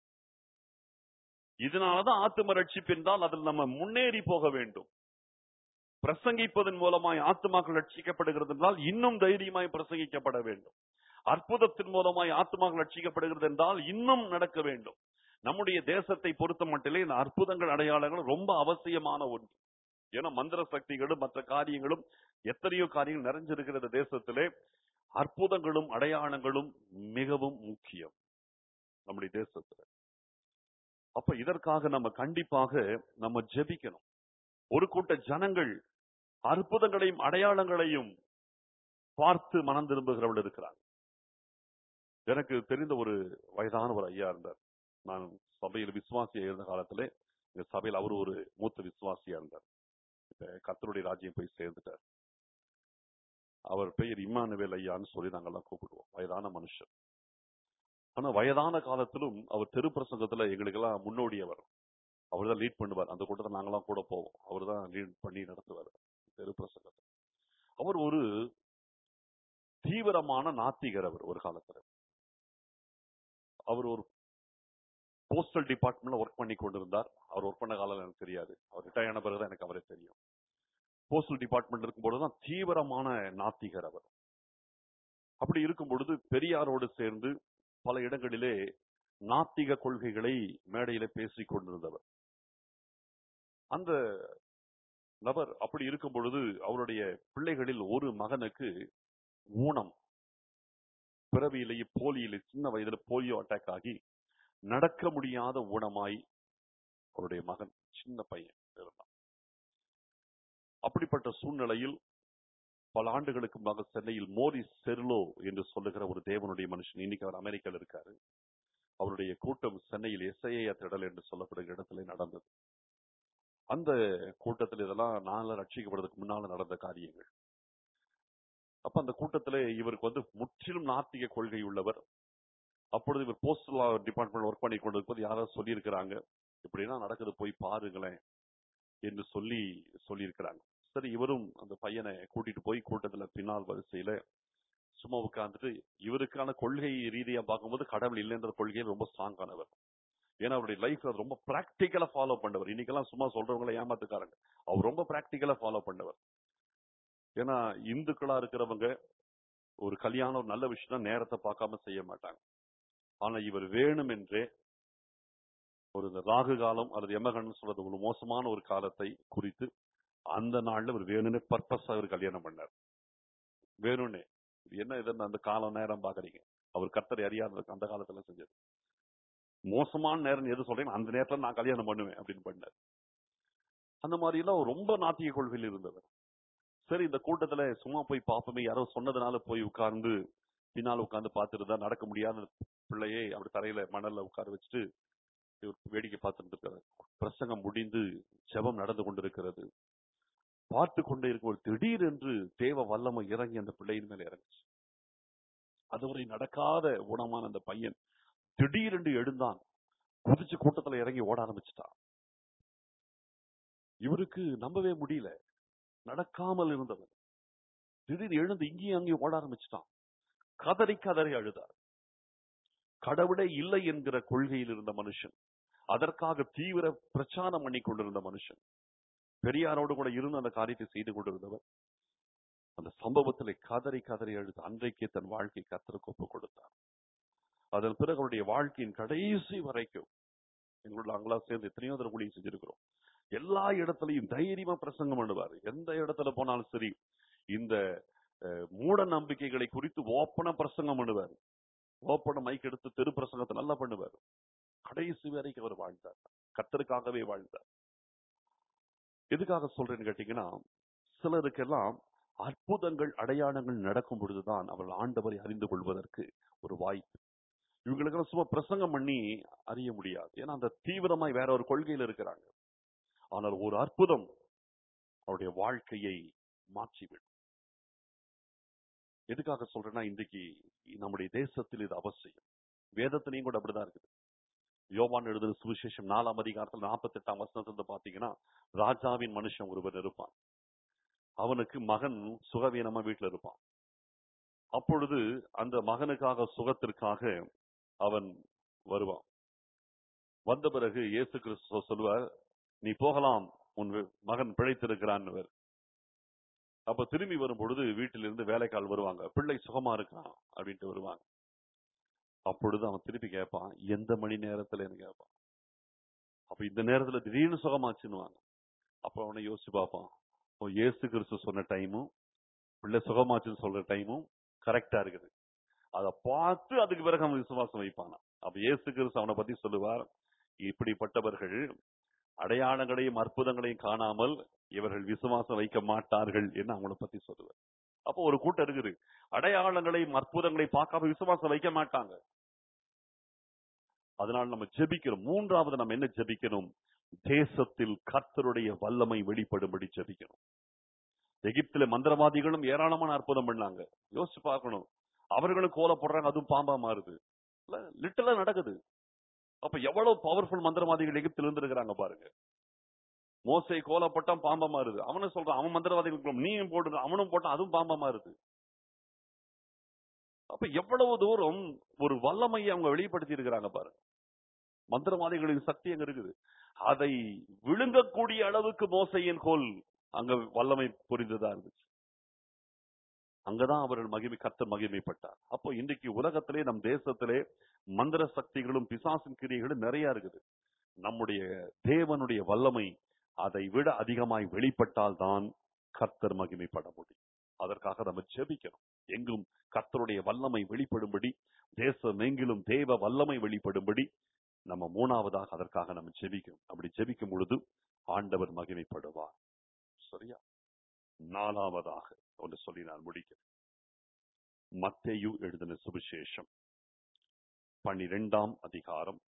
இதனாலதான் ஆத்தும ரட்சிப்பு என்றால் அதில் நம்ம முன்னேறி போக வேண்டும். பிரசங்கிப்பதன் மூலமாய் ஆத்துமாக்கள் ரட்சிக்கப்படுகிறது என்றால் இன்னும் தைரியமாய் பிரசங்கிக்கப்பட வேண்டும். அற்புதத்தின் மூலமாய் ஆத்துமாக்கள் ரட்சிக்கப்படுகிறது என்றால் இன்னும் நடக்க வேண்டும். நம்முடைய தேசத்தை பொறுத்த மட்டிலே இந்த அற்புதங்கள் அடையாளங்கள் ரொம்ப அவசியமான ஒன்று. ஏன்னா மந்திர சக்திகளும் மற்ற காரியங்களும் எத்தனையோ காரியங்கள் நிறைஞ்சிருக்கிற தேசத்திலே அற்புதங்களும் அடையாளங்களும் மிகவும் முக்கியம் நம்முடைய தேசத்துல. அப்ப இதற்காக நம்ம கண்டிப்பாக நம்ம ஜெபிக்கணும். ஒரு கூட்ட ஜனங்கள் அற்புதங்களையும் அடையாளங்களையும் பார்த்து மனம் திரும்புகிறவர்கள் இருக்கிறாங்க. எனக்கு தெரிந்த ஒரு வயதான ஒரு ஐயா இருந்தார். நான் சபையில் விசுவாசியா இருந்த காலத்திலே இந்த சபையில் அவர் ஒரு மூத்த விசுவாசியா இருந்தார். இப்ப கர்த்தருடைய ராஜ்யம் போய் சேர்ந்துட்டார். அவர் பெயர் இம்மானுவேல் ஐயான்னு சொல்லி நாங்கெல்லாம் கூப்பிடுவோம். வயதான மனுஷன். ஆனா வயதான காலத்திலும் அவர் தெரு பிரசங்கத்துல எங்களுக்கெல்லாம் முன்னோடியவர். அவர் தான் லீட் பண்ணுவார். அந்த கூட்டத்தை நாங்கெல்லாம் கூட போவோம். அவர் தான் லீட் பண்ணி நடத்துவார் தெரு பிரசங்கத்தை. அவர் ஒரு தீவிரமான நாத்திகர். அவர் ஒரு காலத்துல அவர் ஒரு போஸ்டல் டிபார்ட்மெண்ட்ல ஒர்க் பண்ணி கொண்டிருந்தார். அவர் ஒர்க் பண்ண காலம் எனக்கு தெரியாது. அவர் ரிட்டையர் ஆன பிறகுதான் எனக்கு அவரே தெரியும். போஸ்டல் டிபார்ட்மெண்ட் இருக்கும்போதுதான் தீவிரமான நாத்திகர் அவர். அப்படி இருக்கும் பொழுது பெரியாரோடு சேர்ந்து பல இடங்களிலே நாத்திக கொள்கைகளை மேடையில பேசிக் கொண்டிருந்தவர். அந்த நபர் அப்படி இருக்கும் பொழுது அவருடைய பிள்ளைகளில் ஒரு மகனுக்கு ஊனம், பிறவியிலேயே போலியிலே சின்ன வயதில் போலியோ அட்டாக் ஆகி நடக்க முடியாத ஊனமாய் அவருடைய மகன் சின்ன பையன் இருந்தான். அப்படிப்பட்ட சூழ்நிலையில் பல ஆண்டுகளுக்கு முன்பாக சென்னையில் மோரிஸ் செர்லோ என்று சொல்லுகிற ஒரு தேவனுடைய மனுஷன், இன்னைக்கு அவர் அமெரிக்காவில் இருக்காரு. அவருடைய கூட்டம் சென்னையில் எஸ்ஐஏ திடல் என்று சொல்லப்படுகிற இடத்துல நடந்தது. அந்த கூட்டத்தில் இதெல்லாம் நாள ரட்சிக்கப்படுறதுக்கு முன்னால நடந்த காரியங்கள். அப்ப அந்த கூட்டத்திலே இவருக்கு வந்து முற்றிலும் நாத்திக கொள்கை உள்ளவர். அப்பொழுது இவர் போஸ்டல் டிபார்ட்மெண்ட் ஒர்க் பண்ணி கொண்டிருப்பது யாராவது சொல்லியிருக்கிறாங்க, இப்படின்னா நடக்குது போய் பாருங்களேன் என்று சொல்லி சொல்லியிருக்கிறாங்க. சரி, இவரும் அந்த பையனை கூட்டிட்டு போய் கூட்டத்துல பின்னால் வரிசையில சும்மா உட்கார்ந்துட்டு, இவருக்கான கொள்கை ரீதியா பார்க்கும்போது கடவுள் இல்லைன்ற கொள்கையில் ரொம்ப ஸ்ட்ராங்கானவர். ஏன்னா அவருடைய லைஃப்ல ரொம்ப பிராக்டிக்கலா ஃபாலோ பண்ணவர். இன்னைக்கெல்லாம் சும்மா சொல்றவங்களை ஏமாத்துக்காரங்க, அவர் ரொம்ப பிராக்டிக்கலா ஃபாலோ பண்ணவர். ஏன்னா இந்துக்களா இருக்கிறவங்க ஒரு கல்யாணம் ஒரு நல்ல விஷயம் நேரத்தை பார்க்காம செய்ய மாட்டாங்க. ஆனா இவர் வேணும் என்றே ஒரு ராகு காலம் அல்லது யமகண்டம் சொல்றது ஒரு மோசமான ஒரு காலத்தை குறித்து அந்த நாள்ல ஒரு வேணும்னே பர்பஸா அவர் கல்யாணம் பண்ணார். வேணும்னே என்ன இதன்னு அந்த காலம் நேரம் பாக்குறீங்க, அவர் கர்த்தரை அறியாத அந்த காலத்துல செஞ்சது. மோசமான நேரம் எது சொல்றீங்க, அந்த நேரத்துல நான் கல்யாணம் பண்ணுவேன் அப்படின்னு பண்ணார். அந்த மாதிரி எல்லாம் ரொம்ப நாத்திக கொள்கையில் இருந்தவர். சரி, இந்த கூட்டத்துல சும்மா போய் பார்ப்போமே, யாரோ சொன்னதுனால போய் உட்கார்ந்து பின்னால உட்கார்ந்து பார்த்துட்டு தான் நடக்க முடியாத பிள்ளையே அப்படி தரையில மணல்ல உட்கார வச்சுட்டு இவர் வேடிக்கை பார்த்துட்டு இருக்காரு. பிரசங்கம் முடிந்து ஜெபம் நடந்து கொண்டிருக்கிறது. பார்த்து கொண்டே இருக்கும் திடீர் என்று தேவ வல்லமை இறங்கி அந்த பிள்ளையின் மேல இறங்குச்சு. அதுவரை நடக்காத ஊனமான அந்த பையன் திடீரென்று எழுந்தான், குதிச்சு கூட்டத்துல இறங்கி ஓட ஆரம்பிச்சுட்டான். இவருக்கு நம்பவே முடியல. நடக்காமல் இருந்தவன் திடீர் எழுந்து இங்கேயும் அங்கேயும் ஓட ஆரம்பிச்சுட்டான். கதறி கதறி அழுதார். கடவுளே இல்லை என்கிற கொள்கையில் இருந்த மனுஷன், அதற்காக தீவிர பிரச்சாரம் பண்ணி கொண்டிருந்த மனுஷன், பெரியாரோடு கூட இருந்து அந்த காரியத்தை செய்து கொண்டிருந்தவர், அந்த சம்பவத்தில் கதறி கதறி அழுது அன்றைக்கே தன் வாழ்க்கை கர்த்தருக்கு ஒப்புக் கொடுத்தார். அதன் பிறகு அவருடைய வாழ்க்கையின் கடைசி வரைக்கும் எங்களோட நாங்களா சேர்ந்து எத்தனையோ தடவை ஊழியம் செஞ்சிருக்கிறோம். எல்லா இடத்துலையும் தைரியமா பிரசங்கம் பண்ணுவார். எந்த இடத்துல போனாலும் சரி, இந்த மூட நம்பிக்கைகளை குறித்து ஓப்பனா பிரசங்கம் பண்ணுவார். ஓப்பன மைக் எடுத்து தெரு பிரசங்கத்தை நல்லா பண்ணுவார். கடைசி வரைக்கும் அவர் வாழ்ந்தார், கர்த்தருக்காகவே வாழ்ந்தார். எதுக்காக சொல்றேன்னு கேட்டீங்கன்னா, சிலருக்கெல்லாம் அற்புதங்கள் அடையாளங்கள் நடக்கும் பொழுதுதான் அவர்கள் ஆண்டவரை அறிந்து கொள்வதற்கு ஒரு வாய்ப்பு. இவங்களுக்கு சும்மா பிரசங்கம் பண்ணி அறிய முடியாது. ஏன்னா அந்த தீவிரமாய் வேற ஒரு கொள்கையில் இருக்கிறாங்க. ஆனால் ஒரு அற்புதம் அவருடைய வாழ்க்கையை மாற்றிவிடும். எதுக்காக சொல்றேன்னா, இன்றைக்கு நம்முடைய தேசத்தில் இது அவசியம். வேதத்திலையும் கூட அப்படிதான் இருக்குது. யோவான் எழுதின சுவிசேஷம் நாலாம் அதிகாரத்தில் நாற்பத்தி எட்டாம் வசனத்துல பாத்தீங்கன்னா, ராஜாவின் மனுஷன் ஒருவர் இருப்பான். அவனுக்கு மகன் சுகவீனமா வீட்டுல இருப்பான். அப்பொழுது அந்த மகனுக்காக சுகத்திற்காக அவன் வருவான். வந்த பிறகு இயேசு கிறிஸ்து சொல்லுவார், நீ போகலாம், உன் மகன் பிழைத்திருக்கிறான். அப்ப திரும்பி வரும் பொழுது வீட்டிலிருந்து வேலைக்கால் வருவாங்க, பிள்ளை சுகமா இருக்கான் அப்படின்ட்டு வருவாங்க. அப்பொழுது அவன் திருப்பி கேட்பான், எந்த மணி நேரத்துல கேட்பான். அப்ப இந்த நேரத்துல திடீர்னு சுகமாச்சுன்னுவாங்க. அப்ப அவனை யோசிச்சு பார்ப்பான், இயேசு கிறிஸ்து சொன்ன டைமும் பிள்ளை சுகமாச்சுன்னு சொல்ற டைமும் கரெக்டா இருக்குது. அதை பார்த்து அதுக்கு பிறகு அவன் விசுவாசம் வைப்பானா. அப்ப இயேசு கிறிஸ்து அவனை பத்தி சொல்லுவார், இப்படிப்பட்டவர்கள் அடையாளங்களையும் அற்புதங்களையும் காணாமல் இவர்கள் விசுவாசம் வைக்க மாட்டார்கள் என்று அவங்கள பத்தி சொல்லுவார். அப்போ ஒரு கூட்டம் இருக்குது, அடையாளங்களையும் அற்புதங்களையும் பார்க்காம விசுவாசம் வைக்க மாட்டாங்க. அதனால நம்ம ஜெபிக்கிறோம். மூன்றாவது நம்ம என்ன ஜெபிக்கணும்? தேசத்தில் கர்த்தருடைய வல்லமை வெளிப்படும்படி ஜெபிக்கணும். எகிப்தில மந்திரவாதிகளும் ஏராளமான அற்புதம் பண்ணாங்க. யோசிச்சு பார்க்கணும். அவர்களும் கோல போடுறாங்க, அதுவும் பாம்பா மாறுது. லிட்டரலா நடக்குது. அப்ப எவ்வளவு பவர்ஃபுல் மந்திரவாதிகள் எகிப்தில் இருந்து இருக்கிறாங்க பாருங்க. மோசே கோல போட்டான், பாம்பா மாறுது. அவனும் சொல்றான், அவன் மந்திரவாதிகள் நீயும் போட்டு, அவனும் போட்டான், அதுவும் பாம்பா மாறுது. அப்ப எவ்வளவு தூரம் ஒரு வல்லமையை அவங்க வெளிப்படுத்தி இருக்கிறாங்க பாருங்க. மந்திரவாதிகளின் சக்தி அங்க இருக்குது. அதை விழுங்கக்கூடிய அளவுக்கு மோசையின் கோல் அங்க வல்லமை புரிந்ததா இருந்துச்சு. அங்கதான் அவர்கள் மகிமை கர்த்தர் மகிமைப்பட்டார். அப்போ இன்றைக்கு உலகத்திலே நம் தேசத்திலே மந்திர சக்திகளும் பிசாசின் கிரியைகளும் நிறைய இருக்குது. நம்முடைய தேவனுடைய வல்லமை அதை விட அதிகமாய் வெளிப்பட்டால் தான் கர்த்தர் மகிமைப்பட முடியும். அதற்காக நம்ம ஜெபிக்கணும். எங்கும் கர்த்தருடைய வல்லமை வெளிப்படும்படி, தேசம் எங்கிலும் தேவ வல்லமை வெளிப்படும்படி நம்ம மூணாவதாக அதற்காக நம்ம ஜெபிக்கணும். அப்படி ஜெபிக்கும் பொழுது ஆண்டவர் மகிமைப்படுவார். சரியா? நாலாவதாக ஒன்று சொல்லி நான் முடிக்கிறேன். மத்தேயு எழுதின சுவிசேஷம் பன்னிரெண்டாம் அதிகாரம்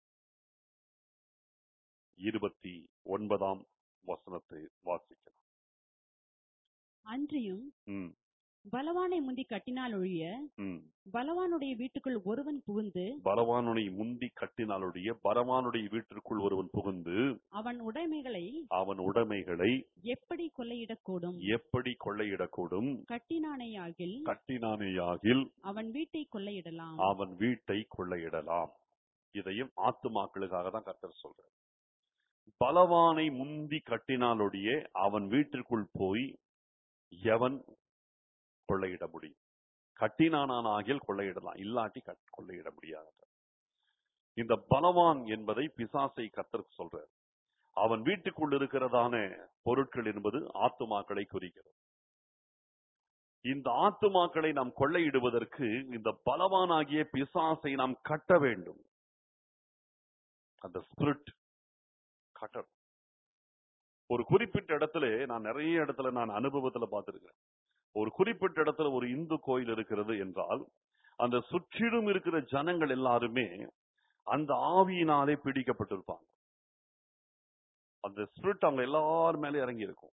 இருபத்தி ஒன்பதாம் வசனத்தை வாசிக்கலாம். அன்றியும் ம், பலவானை முந்தி கட்டினால் ஒழிய ம். பலவானுடைய வீட்டுக்குள் ஒருவன் புகுந்து பலவானுடைய முந்தி கட்டினாலுடைய பலவானுடைய வீட்டிற்குள் ஒருவன் புகுந்து அவன் உடைமைகளை அவன் உடைமைகளை எப்படி கொள்ளையிடக்கூடும்? எப்படி கொள்ளையிடக்கூடும்? கட்டினானேயாகில் கட்டினானேயாகில் அவன் வீட்டை கொள்ளையிடலாம். அவன் வீட்டை கொள்ளையிடலாம். இதையும் ஆத்துமாக்களுக்காக தான் கர்த்தர் சொல்றார். பலவானை முந்தி கட்டினாலொழிய அவன் வீட்டிற்குள் போய் எவன் கொள்ளையிட முடியும்? கட்டினானாகில் கொள்ளையிடலாம், இல்லாட்டி கட்- கொள்ளையிட முடியாது. இந்த பலவான் என்பதை பிசாசை கர்த்தர் சொல்றார். அவன் வீட்டுக்குள் இருக்கிறதான பொருட்கள் என்பது ஆத்துமாக்களை குறிக்கிறது. இந்த ஆத்துமாக்களை நாம் கொள்ளையிடுவதற்கு இந்த பலவானாகிய பிசாசை நாம் கட்ட வேண்டும். அந்த ஸ்பிரிட் கட்டணும். ஒரு குறிப்பிட்ட இடத்துல, நான் நிறைய இடத்துல நான் அனுபவத்துல பார்த்திருக்கிறேன். ஒரு குறிப்பிட்ட இடத்துல ஒரு இந்து கோயில் இருக்கிறது என்றால் அந்த சுற்றிலும் இருக்கிற ஜனங்கள் எல்லாருமே அந்த ஆவியினாலே பிடிக்கப்பட்டிருப்பாங்க. அந்த ஸ்பிரிட் அவங்க எல்லாரும் மேலே இறங்கி இருக்கும்.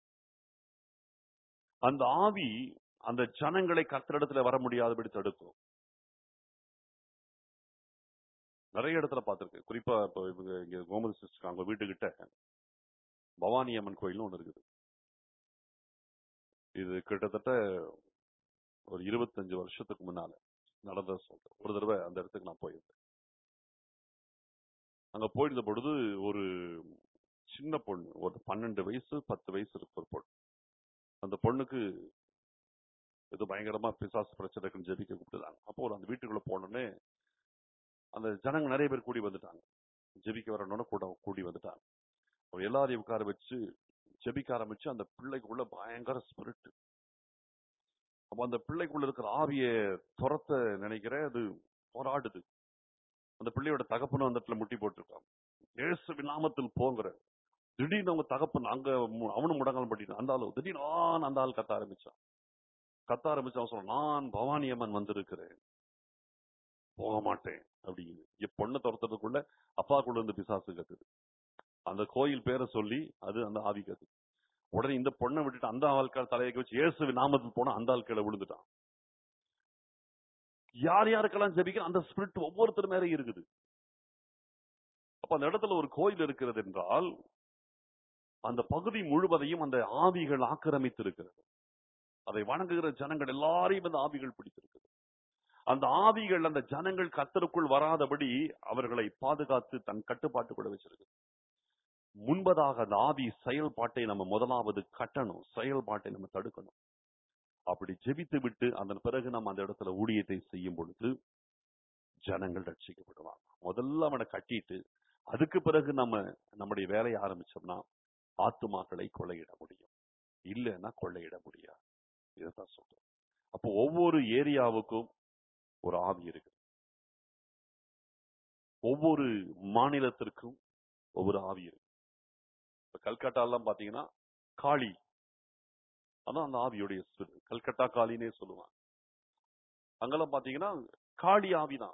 அந்த ஆவி அந்த ஜனங்களை கர்த்தரிடத்துல வர முடியாதபடி தடுக்கும். நிறைய இடத்துல பார்த்திருக்கேன். குறிப்பா இப்போ இவங்க இங்க கோமதி சிஸ்டர் அவங்க வீட்டுக்கிட்ட பவானி அம்மன் கோயில்னு ஒண்ணு இருக்குது. இது கிட்டத்தட்ட ஒரு இருபத்தஞ்சு வருஷத்துக்கு முன்னால நடந்த சொல்றேன். ஒரு தடவை அந்த இடத்துக்கு நான் போயிருந்தேன். அங்க போயிருந்த பொழுது ஒரு சின்ன பொண்ணு, ஒரு பன்னெண்டு வயசு பத்து வயசு இருக்கு ஒரு பொண்ணு. அந்த பொண்ணுக்கு ஏதோ பயங்கரமா பிசாசு பிரச்சனை இருக்குன்னு ஜெபிக்க கூப்பிட்டுதாங்க. அப்போ ஒரு அந்த வீட்டுக்குள்ள போனோடனே அந்த ஜனங்க நிறைய பேர் கூடி வந்துட்டாங்க. ஜெபிக்க வரணும்னு கூட கூடி வந்துட்டாங்க. அவ எல்லாரையும் உட்கார வச்சு ஜெபிக்க ஆரம்பிச்சு அந்த பிள்ளைக்குள்ள பயங்கர ஸ்பிரிட். அப்ப அந்த பிள்ளைக்குள்ள இருக்கிற ஆவிய துரத்த நினைக்கிற அது போராடுது. அந்த பிள்ளையோட தகப்பனும் அந்த இடத்துல முட்டி போட்டிருக்காங்க. இயேசுவின் நாமத்தில் போங்கிற திடீர்னு அவங்க தகப்பன் அங்க மு- அவனும் முடங்கால் பண்ணிட்டான். அந்த ஆளு திடீர்னு ஆன்னு அந்த ஆள் கத்த ஆரம்பிச்சான். கத்த ஆரம்பிச்சு அவன் சொன்னான், நான் பவானி அம்மன் வந்திருக்கிறேன், போக மாட்டேன் அப்படின்னு. என் பொண்ணை துரத்துறதுக்குள்ள அப்பாக்குள்ள இருந்து பிசாசு கத்துது. அந்த கோயில் பேரை சொல்லி அது அந்த ஆவி கத்துது. உடனே இந்த பொண்ணை விட்டுட்டு அந்த ஆள்கார் தலையை வச்சு இயேசுவின் நாமத்தில் போனா அந்த ஆள் கீழே விழுந்துட்டான். யார் யாருக்கெல்லாம் ஜெபிக்கிற அந்த ஸ்பிரிட் ஒவ்வொருத்தர் மேலே இருக்குது. அப்ப அந்த இடத்துல ஒரு கோயில் இருக்கிறது என்றால் அந்த பகுதி முழுவதையும் அந்த ஆவிகள் ஆக்கிரமித்து இருக்கிறது. அதை வணங்குகிற ஜனங்கள் எல்லாரையும் அந்த ஆவிகள் பிடித்திருக்கிறது. அந்த ஆவிகள் அந்த ஜனங்கள் கர்த்தருக்குள் வராதபடி அவர்களை பாதுகாத்து தன் கட்டுப்பாட்டுக்குள்ள வச்சிருக்கு. முன்பதாக அந்த ஆவி செயல்பாட்டை நம்ம முதலாவது கட்டணும், செயல்பாட்டை நம்ம தடுக்கணும். அப்படி ஜெபித்து விட்டு அதன் பிறகு நம்ம அந்த இடத்துல ஊழியத்தை செய்யும் பொழுது ஜனங்கள் ரட்சிக்கப்படுவாங்க. முதல்ல அவனை கட்டிட்டு அதுக்கு பிறகு நம்ம நம்முடைய வேலையை ஆரம்பிச்சோம்னா ஆத்துமாக்களை கொள்ளையிட முடியும், இல்லைன்னா கொள்ளையிட முடியாது. இதைத்தான் சொல்றோம். அப்போ ஒவ்வொரு ஏரியாவுக்கும் ஒரு ஆவி இருக்கு. ஒவ்வொரு மாநிலத்திற்கும் ஒவ்வொரு ஆவி இருக்கு. இப்ப கல்கட்டா எல்லாம் பாத்தீங்கன்னா காளி, அதான் அந்த ஆவியுடைய spirit. கல்கட்டா காளினே சொல்லுவாங்க. அங்கெல்லாம் பாத்தீங்கன்னா காளி ஆவிதான்.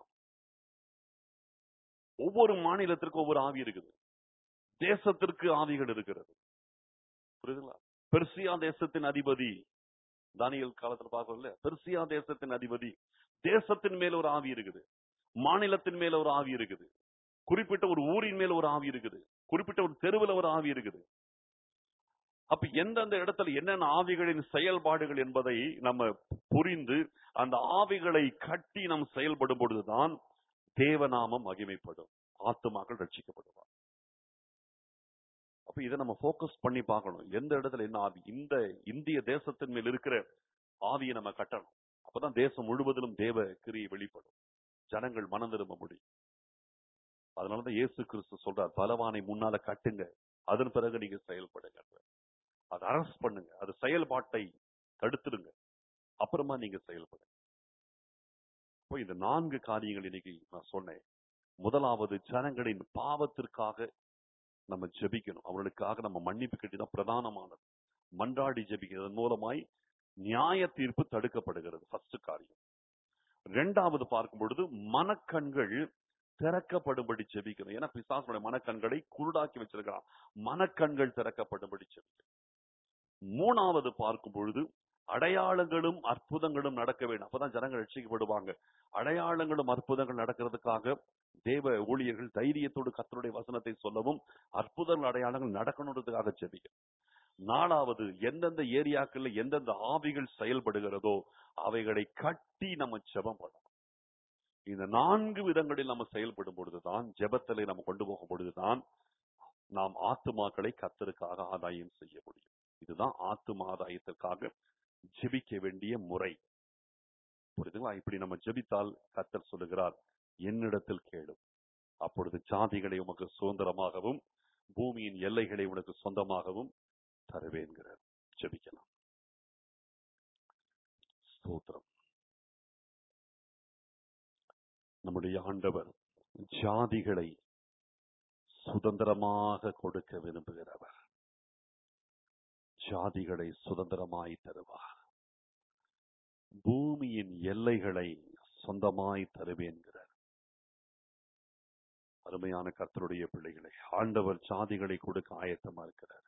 ஒவ்வொரு மாநிலத்திற்கும் ஒவ்வொரு ஆவி இருக்குது. தேசத்திற்கு ஆவிகள் இருக்கிறது. புரியுதுங்களா? பெர்சியா தேசத்தின் அதிபதி, தானியேல் காலத்துல பார்க்கல, பெர்சியா தேசத்தின் அதிபதி, தேசத்தின் மேல ஒரு ஆவி இருக்குது, மாநிலத்தின் மேல ஒரு ஆவி இருக்குது, குறிப்பிட்ட ஒரு ஊரின் மேல ஒரு ஆவி இருக்குது, குறிப்பிட்ட ஒரு தெருவில் ஒரு ஆவி இருக்குது. அப்ப எந்தெந்த இடத்துல என்னென்ன ஆவிகளின் செயல்பாடுகள் என்பதை நம்ம புரிந்து அந்த ஆவிகளை கட்டி நாம் செயல்படும் பொழுதுதான் தேவநாமம் மகிமைப்படும், ஆத்துமாக்கள் ரட்சிக்கப்படுவார். அப்ப இதை நம்ம போக்கஸ் பண்ணி பார்க்கணும். எந்த இடத்துல என்ன ஆவி, இந்த இந்திய தேசத்தின் மேல் இருக்கிற ஆவியை நம்ம கட்டணும். அப்பதான் தேசம் முழுவதிலும் தேவ கிரியை வெளிப்படும், ஜனங்கள் மனம் திரும்ப முடியும். அதனாலதான் இயேசு கிறிஸ்து சொல்றார், பலவானை முன்னால கட்டுங்க, அதன் பிறகு நீங்க செயல்படுங்க. அதை அரஸ்ட் பண்ணுங்க, அது செயல்பாட்டை தடுத்துடுங்க, அப்புறமா நீங்க செயல்படுங்க. இப்போ இந்த நான்கு காரியங்கள் இன்னைக்கு நான் சொன்னேன். முதலாவது, ஜனங்களின் பாவத்திற்காக நம்ம ஜெபிக்கணும், அவர்களுக்காக நம்ம மன்னிப்பு கேட்டுதான் பிரதானமானது. மன்றாடி ஜெபிக்கிறதன் மூலமாய் நியாய தீர்ப்பு தடுக்கப்படுகிறது, ஃபர்ஸ்ட் காரியம். இரண்டாவது பார்க்கும் பொழுது மனக்கண்கள் திறக்கப்படும்படி ஜெபிக்கணும். ஏன்னா பிசாசுடைய மனக்கண்களை குருடாக்கி வச்சிருக்கிறான், மனக்கண்கள் திறக்கப்படும்படி ஜெபிக்கணும். மூணாவது பார்க்கும் பொழுது அடையாளங்களும் அற்புதங்களும் நடக்க வேண்டும், அப்பதான் ஜனங்கள் ரட்சிக்கப்படுவாங்க. அடையாளங்களும் அற்புதங்கள் நடக்கிறதுக்காக தேவ ஊழியர்கள் தைரியத்தோடு கர்த்தருடைய வசனத்தை சொல்லவும், அற்புதங்கள் அடையாளங்கள் நடக்கணுன்றதுக்காக ஜெபிக்கணும். நாலாவது, எந்தெந்த ஏரியாக்கள்ல எந்தெந்த ஆவிகள் செயல்படுகிறதோ அவைகளை கட்டி நம்ம ஜெபம் பண்ணணும். இந்த நான்கு விதங்களில் நம்ம செயல்படும் பொழுதுதான், ஜெபத்திலே நம்ம கொண்டு போகும் பொழுதுதான் நாம் ஆத்துமாக்களை கர்த்தருக்காக ஆதாயம் செய்ய முடியும். இதுதான் ஆத்தும ஆதாயத்திற்காக ஜெபிக்க வேண்டிய முறை. புரியுதுங்களா? இப்படி நம்ம ஜெபித்தால் கர்த்தர் சொல்லுகிறார், என்னிடத்தில் கேளும், அப்பொழுது ஜாதிகளை உமக்கு சுதந்திரமாகவும் பூமியின் எல்லைகளை உனக்கு சொந்தமாகவும் தருவேன்கிறார். ஜெபிக்கலாம். ஸ்தோத்திரம். நம்முடைய ஆண்டவர் ஜாதிகளை சுதந்திரமாக கொடுக்க விரும்புகிறவர். ஜாதிகளை சுதந்திரமாய் தருவார், பூமியின் எல்லைகளை சொந்தமாய் தருவேன்கிறார். அருமையான கர்த்தருடைய பிள்ளைகளை, ஆண்டவர் ஜாதிகளை கொடுக்க ஆயத்தமா இருக்கிறார்.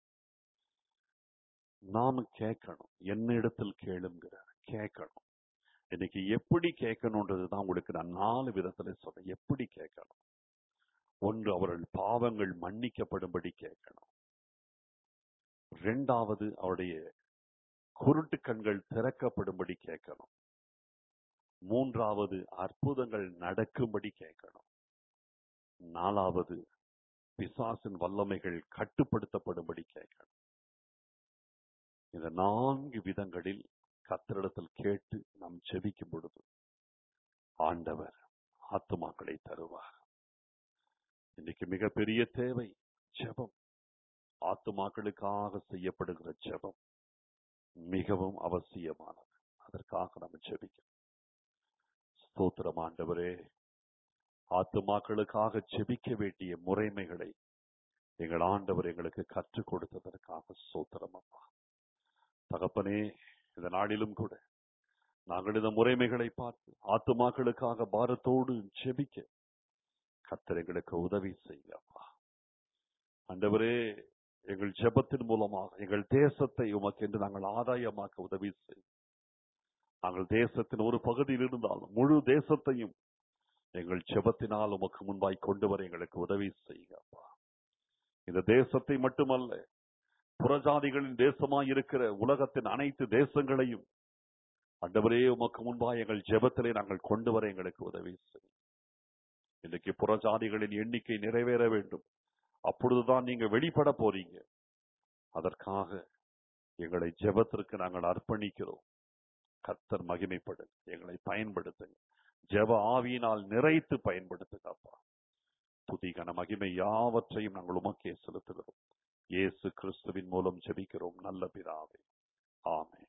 நாம கேட்கணும், என்னிடத்தில் கேளுங்கிறார். கேட்கணும். இன்னைக்கு எப்படி கேட்கணும்ன்றதுதான் உங்களுக்கு நான் நாலு விதத்துல சொல்றேன். எப்படி கேட்கணும்? ஒன்று, அவர்கள் பாவங்கள் மன்னிக்கப்படும்படி கேட்கணும். இரண்டாவது, அவருடைய குருட்டு கண்கள் திறக்கப்படும்படி கேட்கணும். மூன்றாவது, அற்புதங்கள் நடக்கும்படி கேட்கணும். நாலாவது, பிசாசின் வல்லமைகள் கட்டுப்படுத்தப்படும்படி கேட்கணும். இந்த நான்கு விதங்களில் கர்த்தரிடத்தில் கேட்டு நாம் ஜெபிக்கும் பொழுது ஆண்டவர் ஆத்துமாக்களை தருவார். இன்னைக்கு மிகப்பெரிய தேவை ஜெபம். ஆத்துமாக்களுக்காக செய்யப்படுகிற ஜெபம் மிகவும் அவசியமானது. அதற்காக நம்ம ஜெபிக்கணும். ஸ்தோத்திரம் ஆண்டவரே, ஆத்துமாக்களுக்காக ஜெபிக்க வேண்டிய முறைமைகளை எங்கள் ஆண்டவர் எங்களுக்கு கற்றுக் கொடுத்ததற்காக ஸ்தோத்திரம் அப்பா. தகப்பனே, இந்த நாளிலும் கூட நாங்கள் இந்த முறைமைகளை பார்த்து ஆத்துமாக்களுக்காக பாரத்தோடு ஜெபிக்க கர்த்தர் எங்களுக்கு உதவி செய்யப்பா. ஆண்டவரே, எங்கள் ஜெபத்தின் மூலமாக எங்கள் தேசத்தை உமக்கு என்று நாங்கள் ஆதாயமாக்க உதவி செய்யும். நாங்கள் தேசத்தின் ஒரு பகுதியில் இருந்தாலும் முழு தேசத்தையும் எங்கள் ஜெபத்தினால் உமக்கு முன்பாய் கொண்டு வர எங்களுக்கு உதவி செய்யுங்கப்பா. இந்த தேசத்தை மட்டுமல்ல, புறஜாதிகளின் தேசமாய் இருக்கிற உலகத்தின் அனைத்து தேசங்களையும் ஆண்டவரே உமக்கு முன்பாய் எங்கள் ஜெபத்திலே நாங்கள் கொண்டு வர எங்களுக்கு உதவி செய்யும். இன்றைக்கு புறஜாதிகளின் எண்ணிக்கை நிறைவேற வேண்டும். அப்பொழுதுதான் நீங்க வெளிப்பட போறீங்க. அதற்காக எங்களை ஜெபத்திற்கு நாங்கள் அர்ப்பணிக்கிறோம். கர்த்தர் மகிமைப்படு, எங்களை பயன்படுத்துங்க. ஜெப ஆவியினால் நிறைத்து பயன்படுத்துங்கப்பா. துதி கன மகிமை யாவற்றையும் நாங்கள் உமக்கே செலுத்துகிறோம். இயேசு கிறிஸ்துவின் மூலம் ஜெபிக்கிறோம் நல்ல பிதாவே, ஆமென்.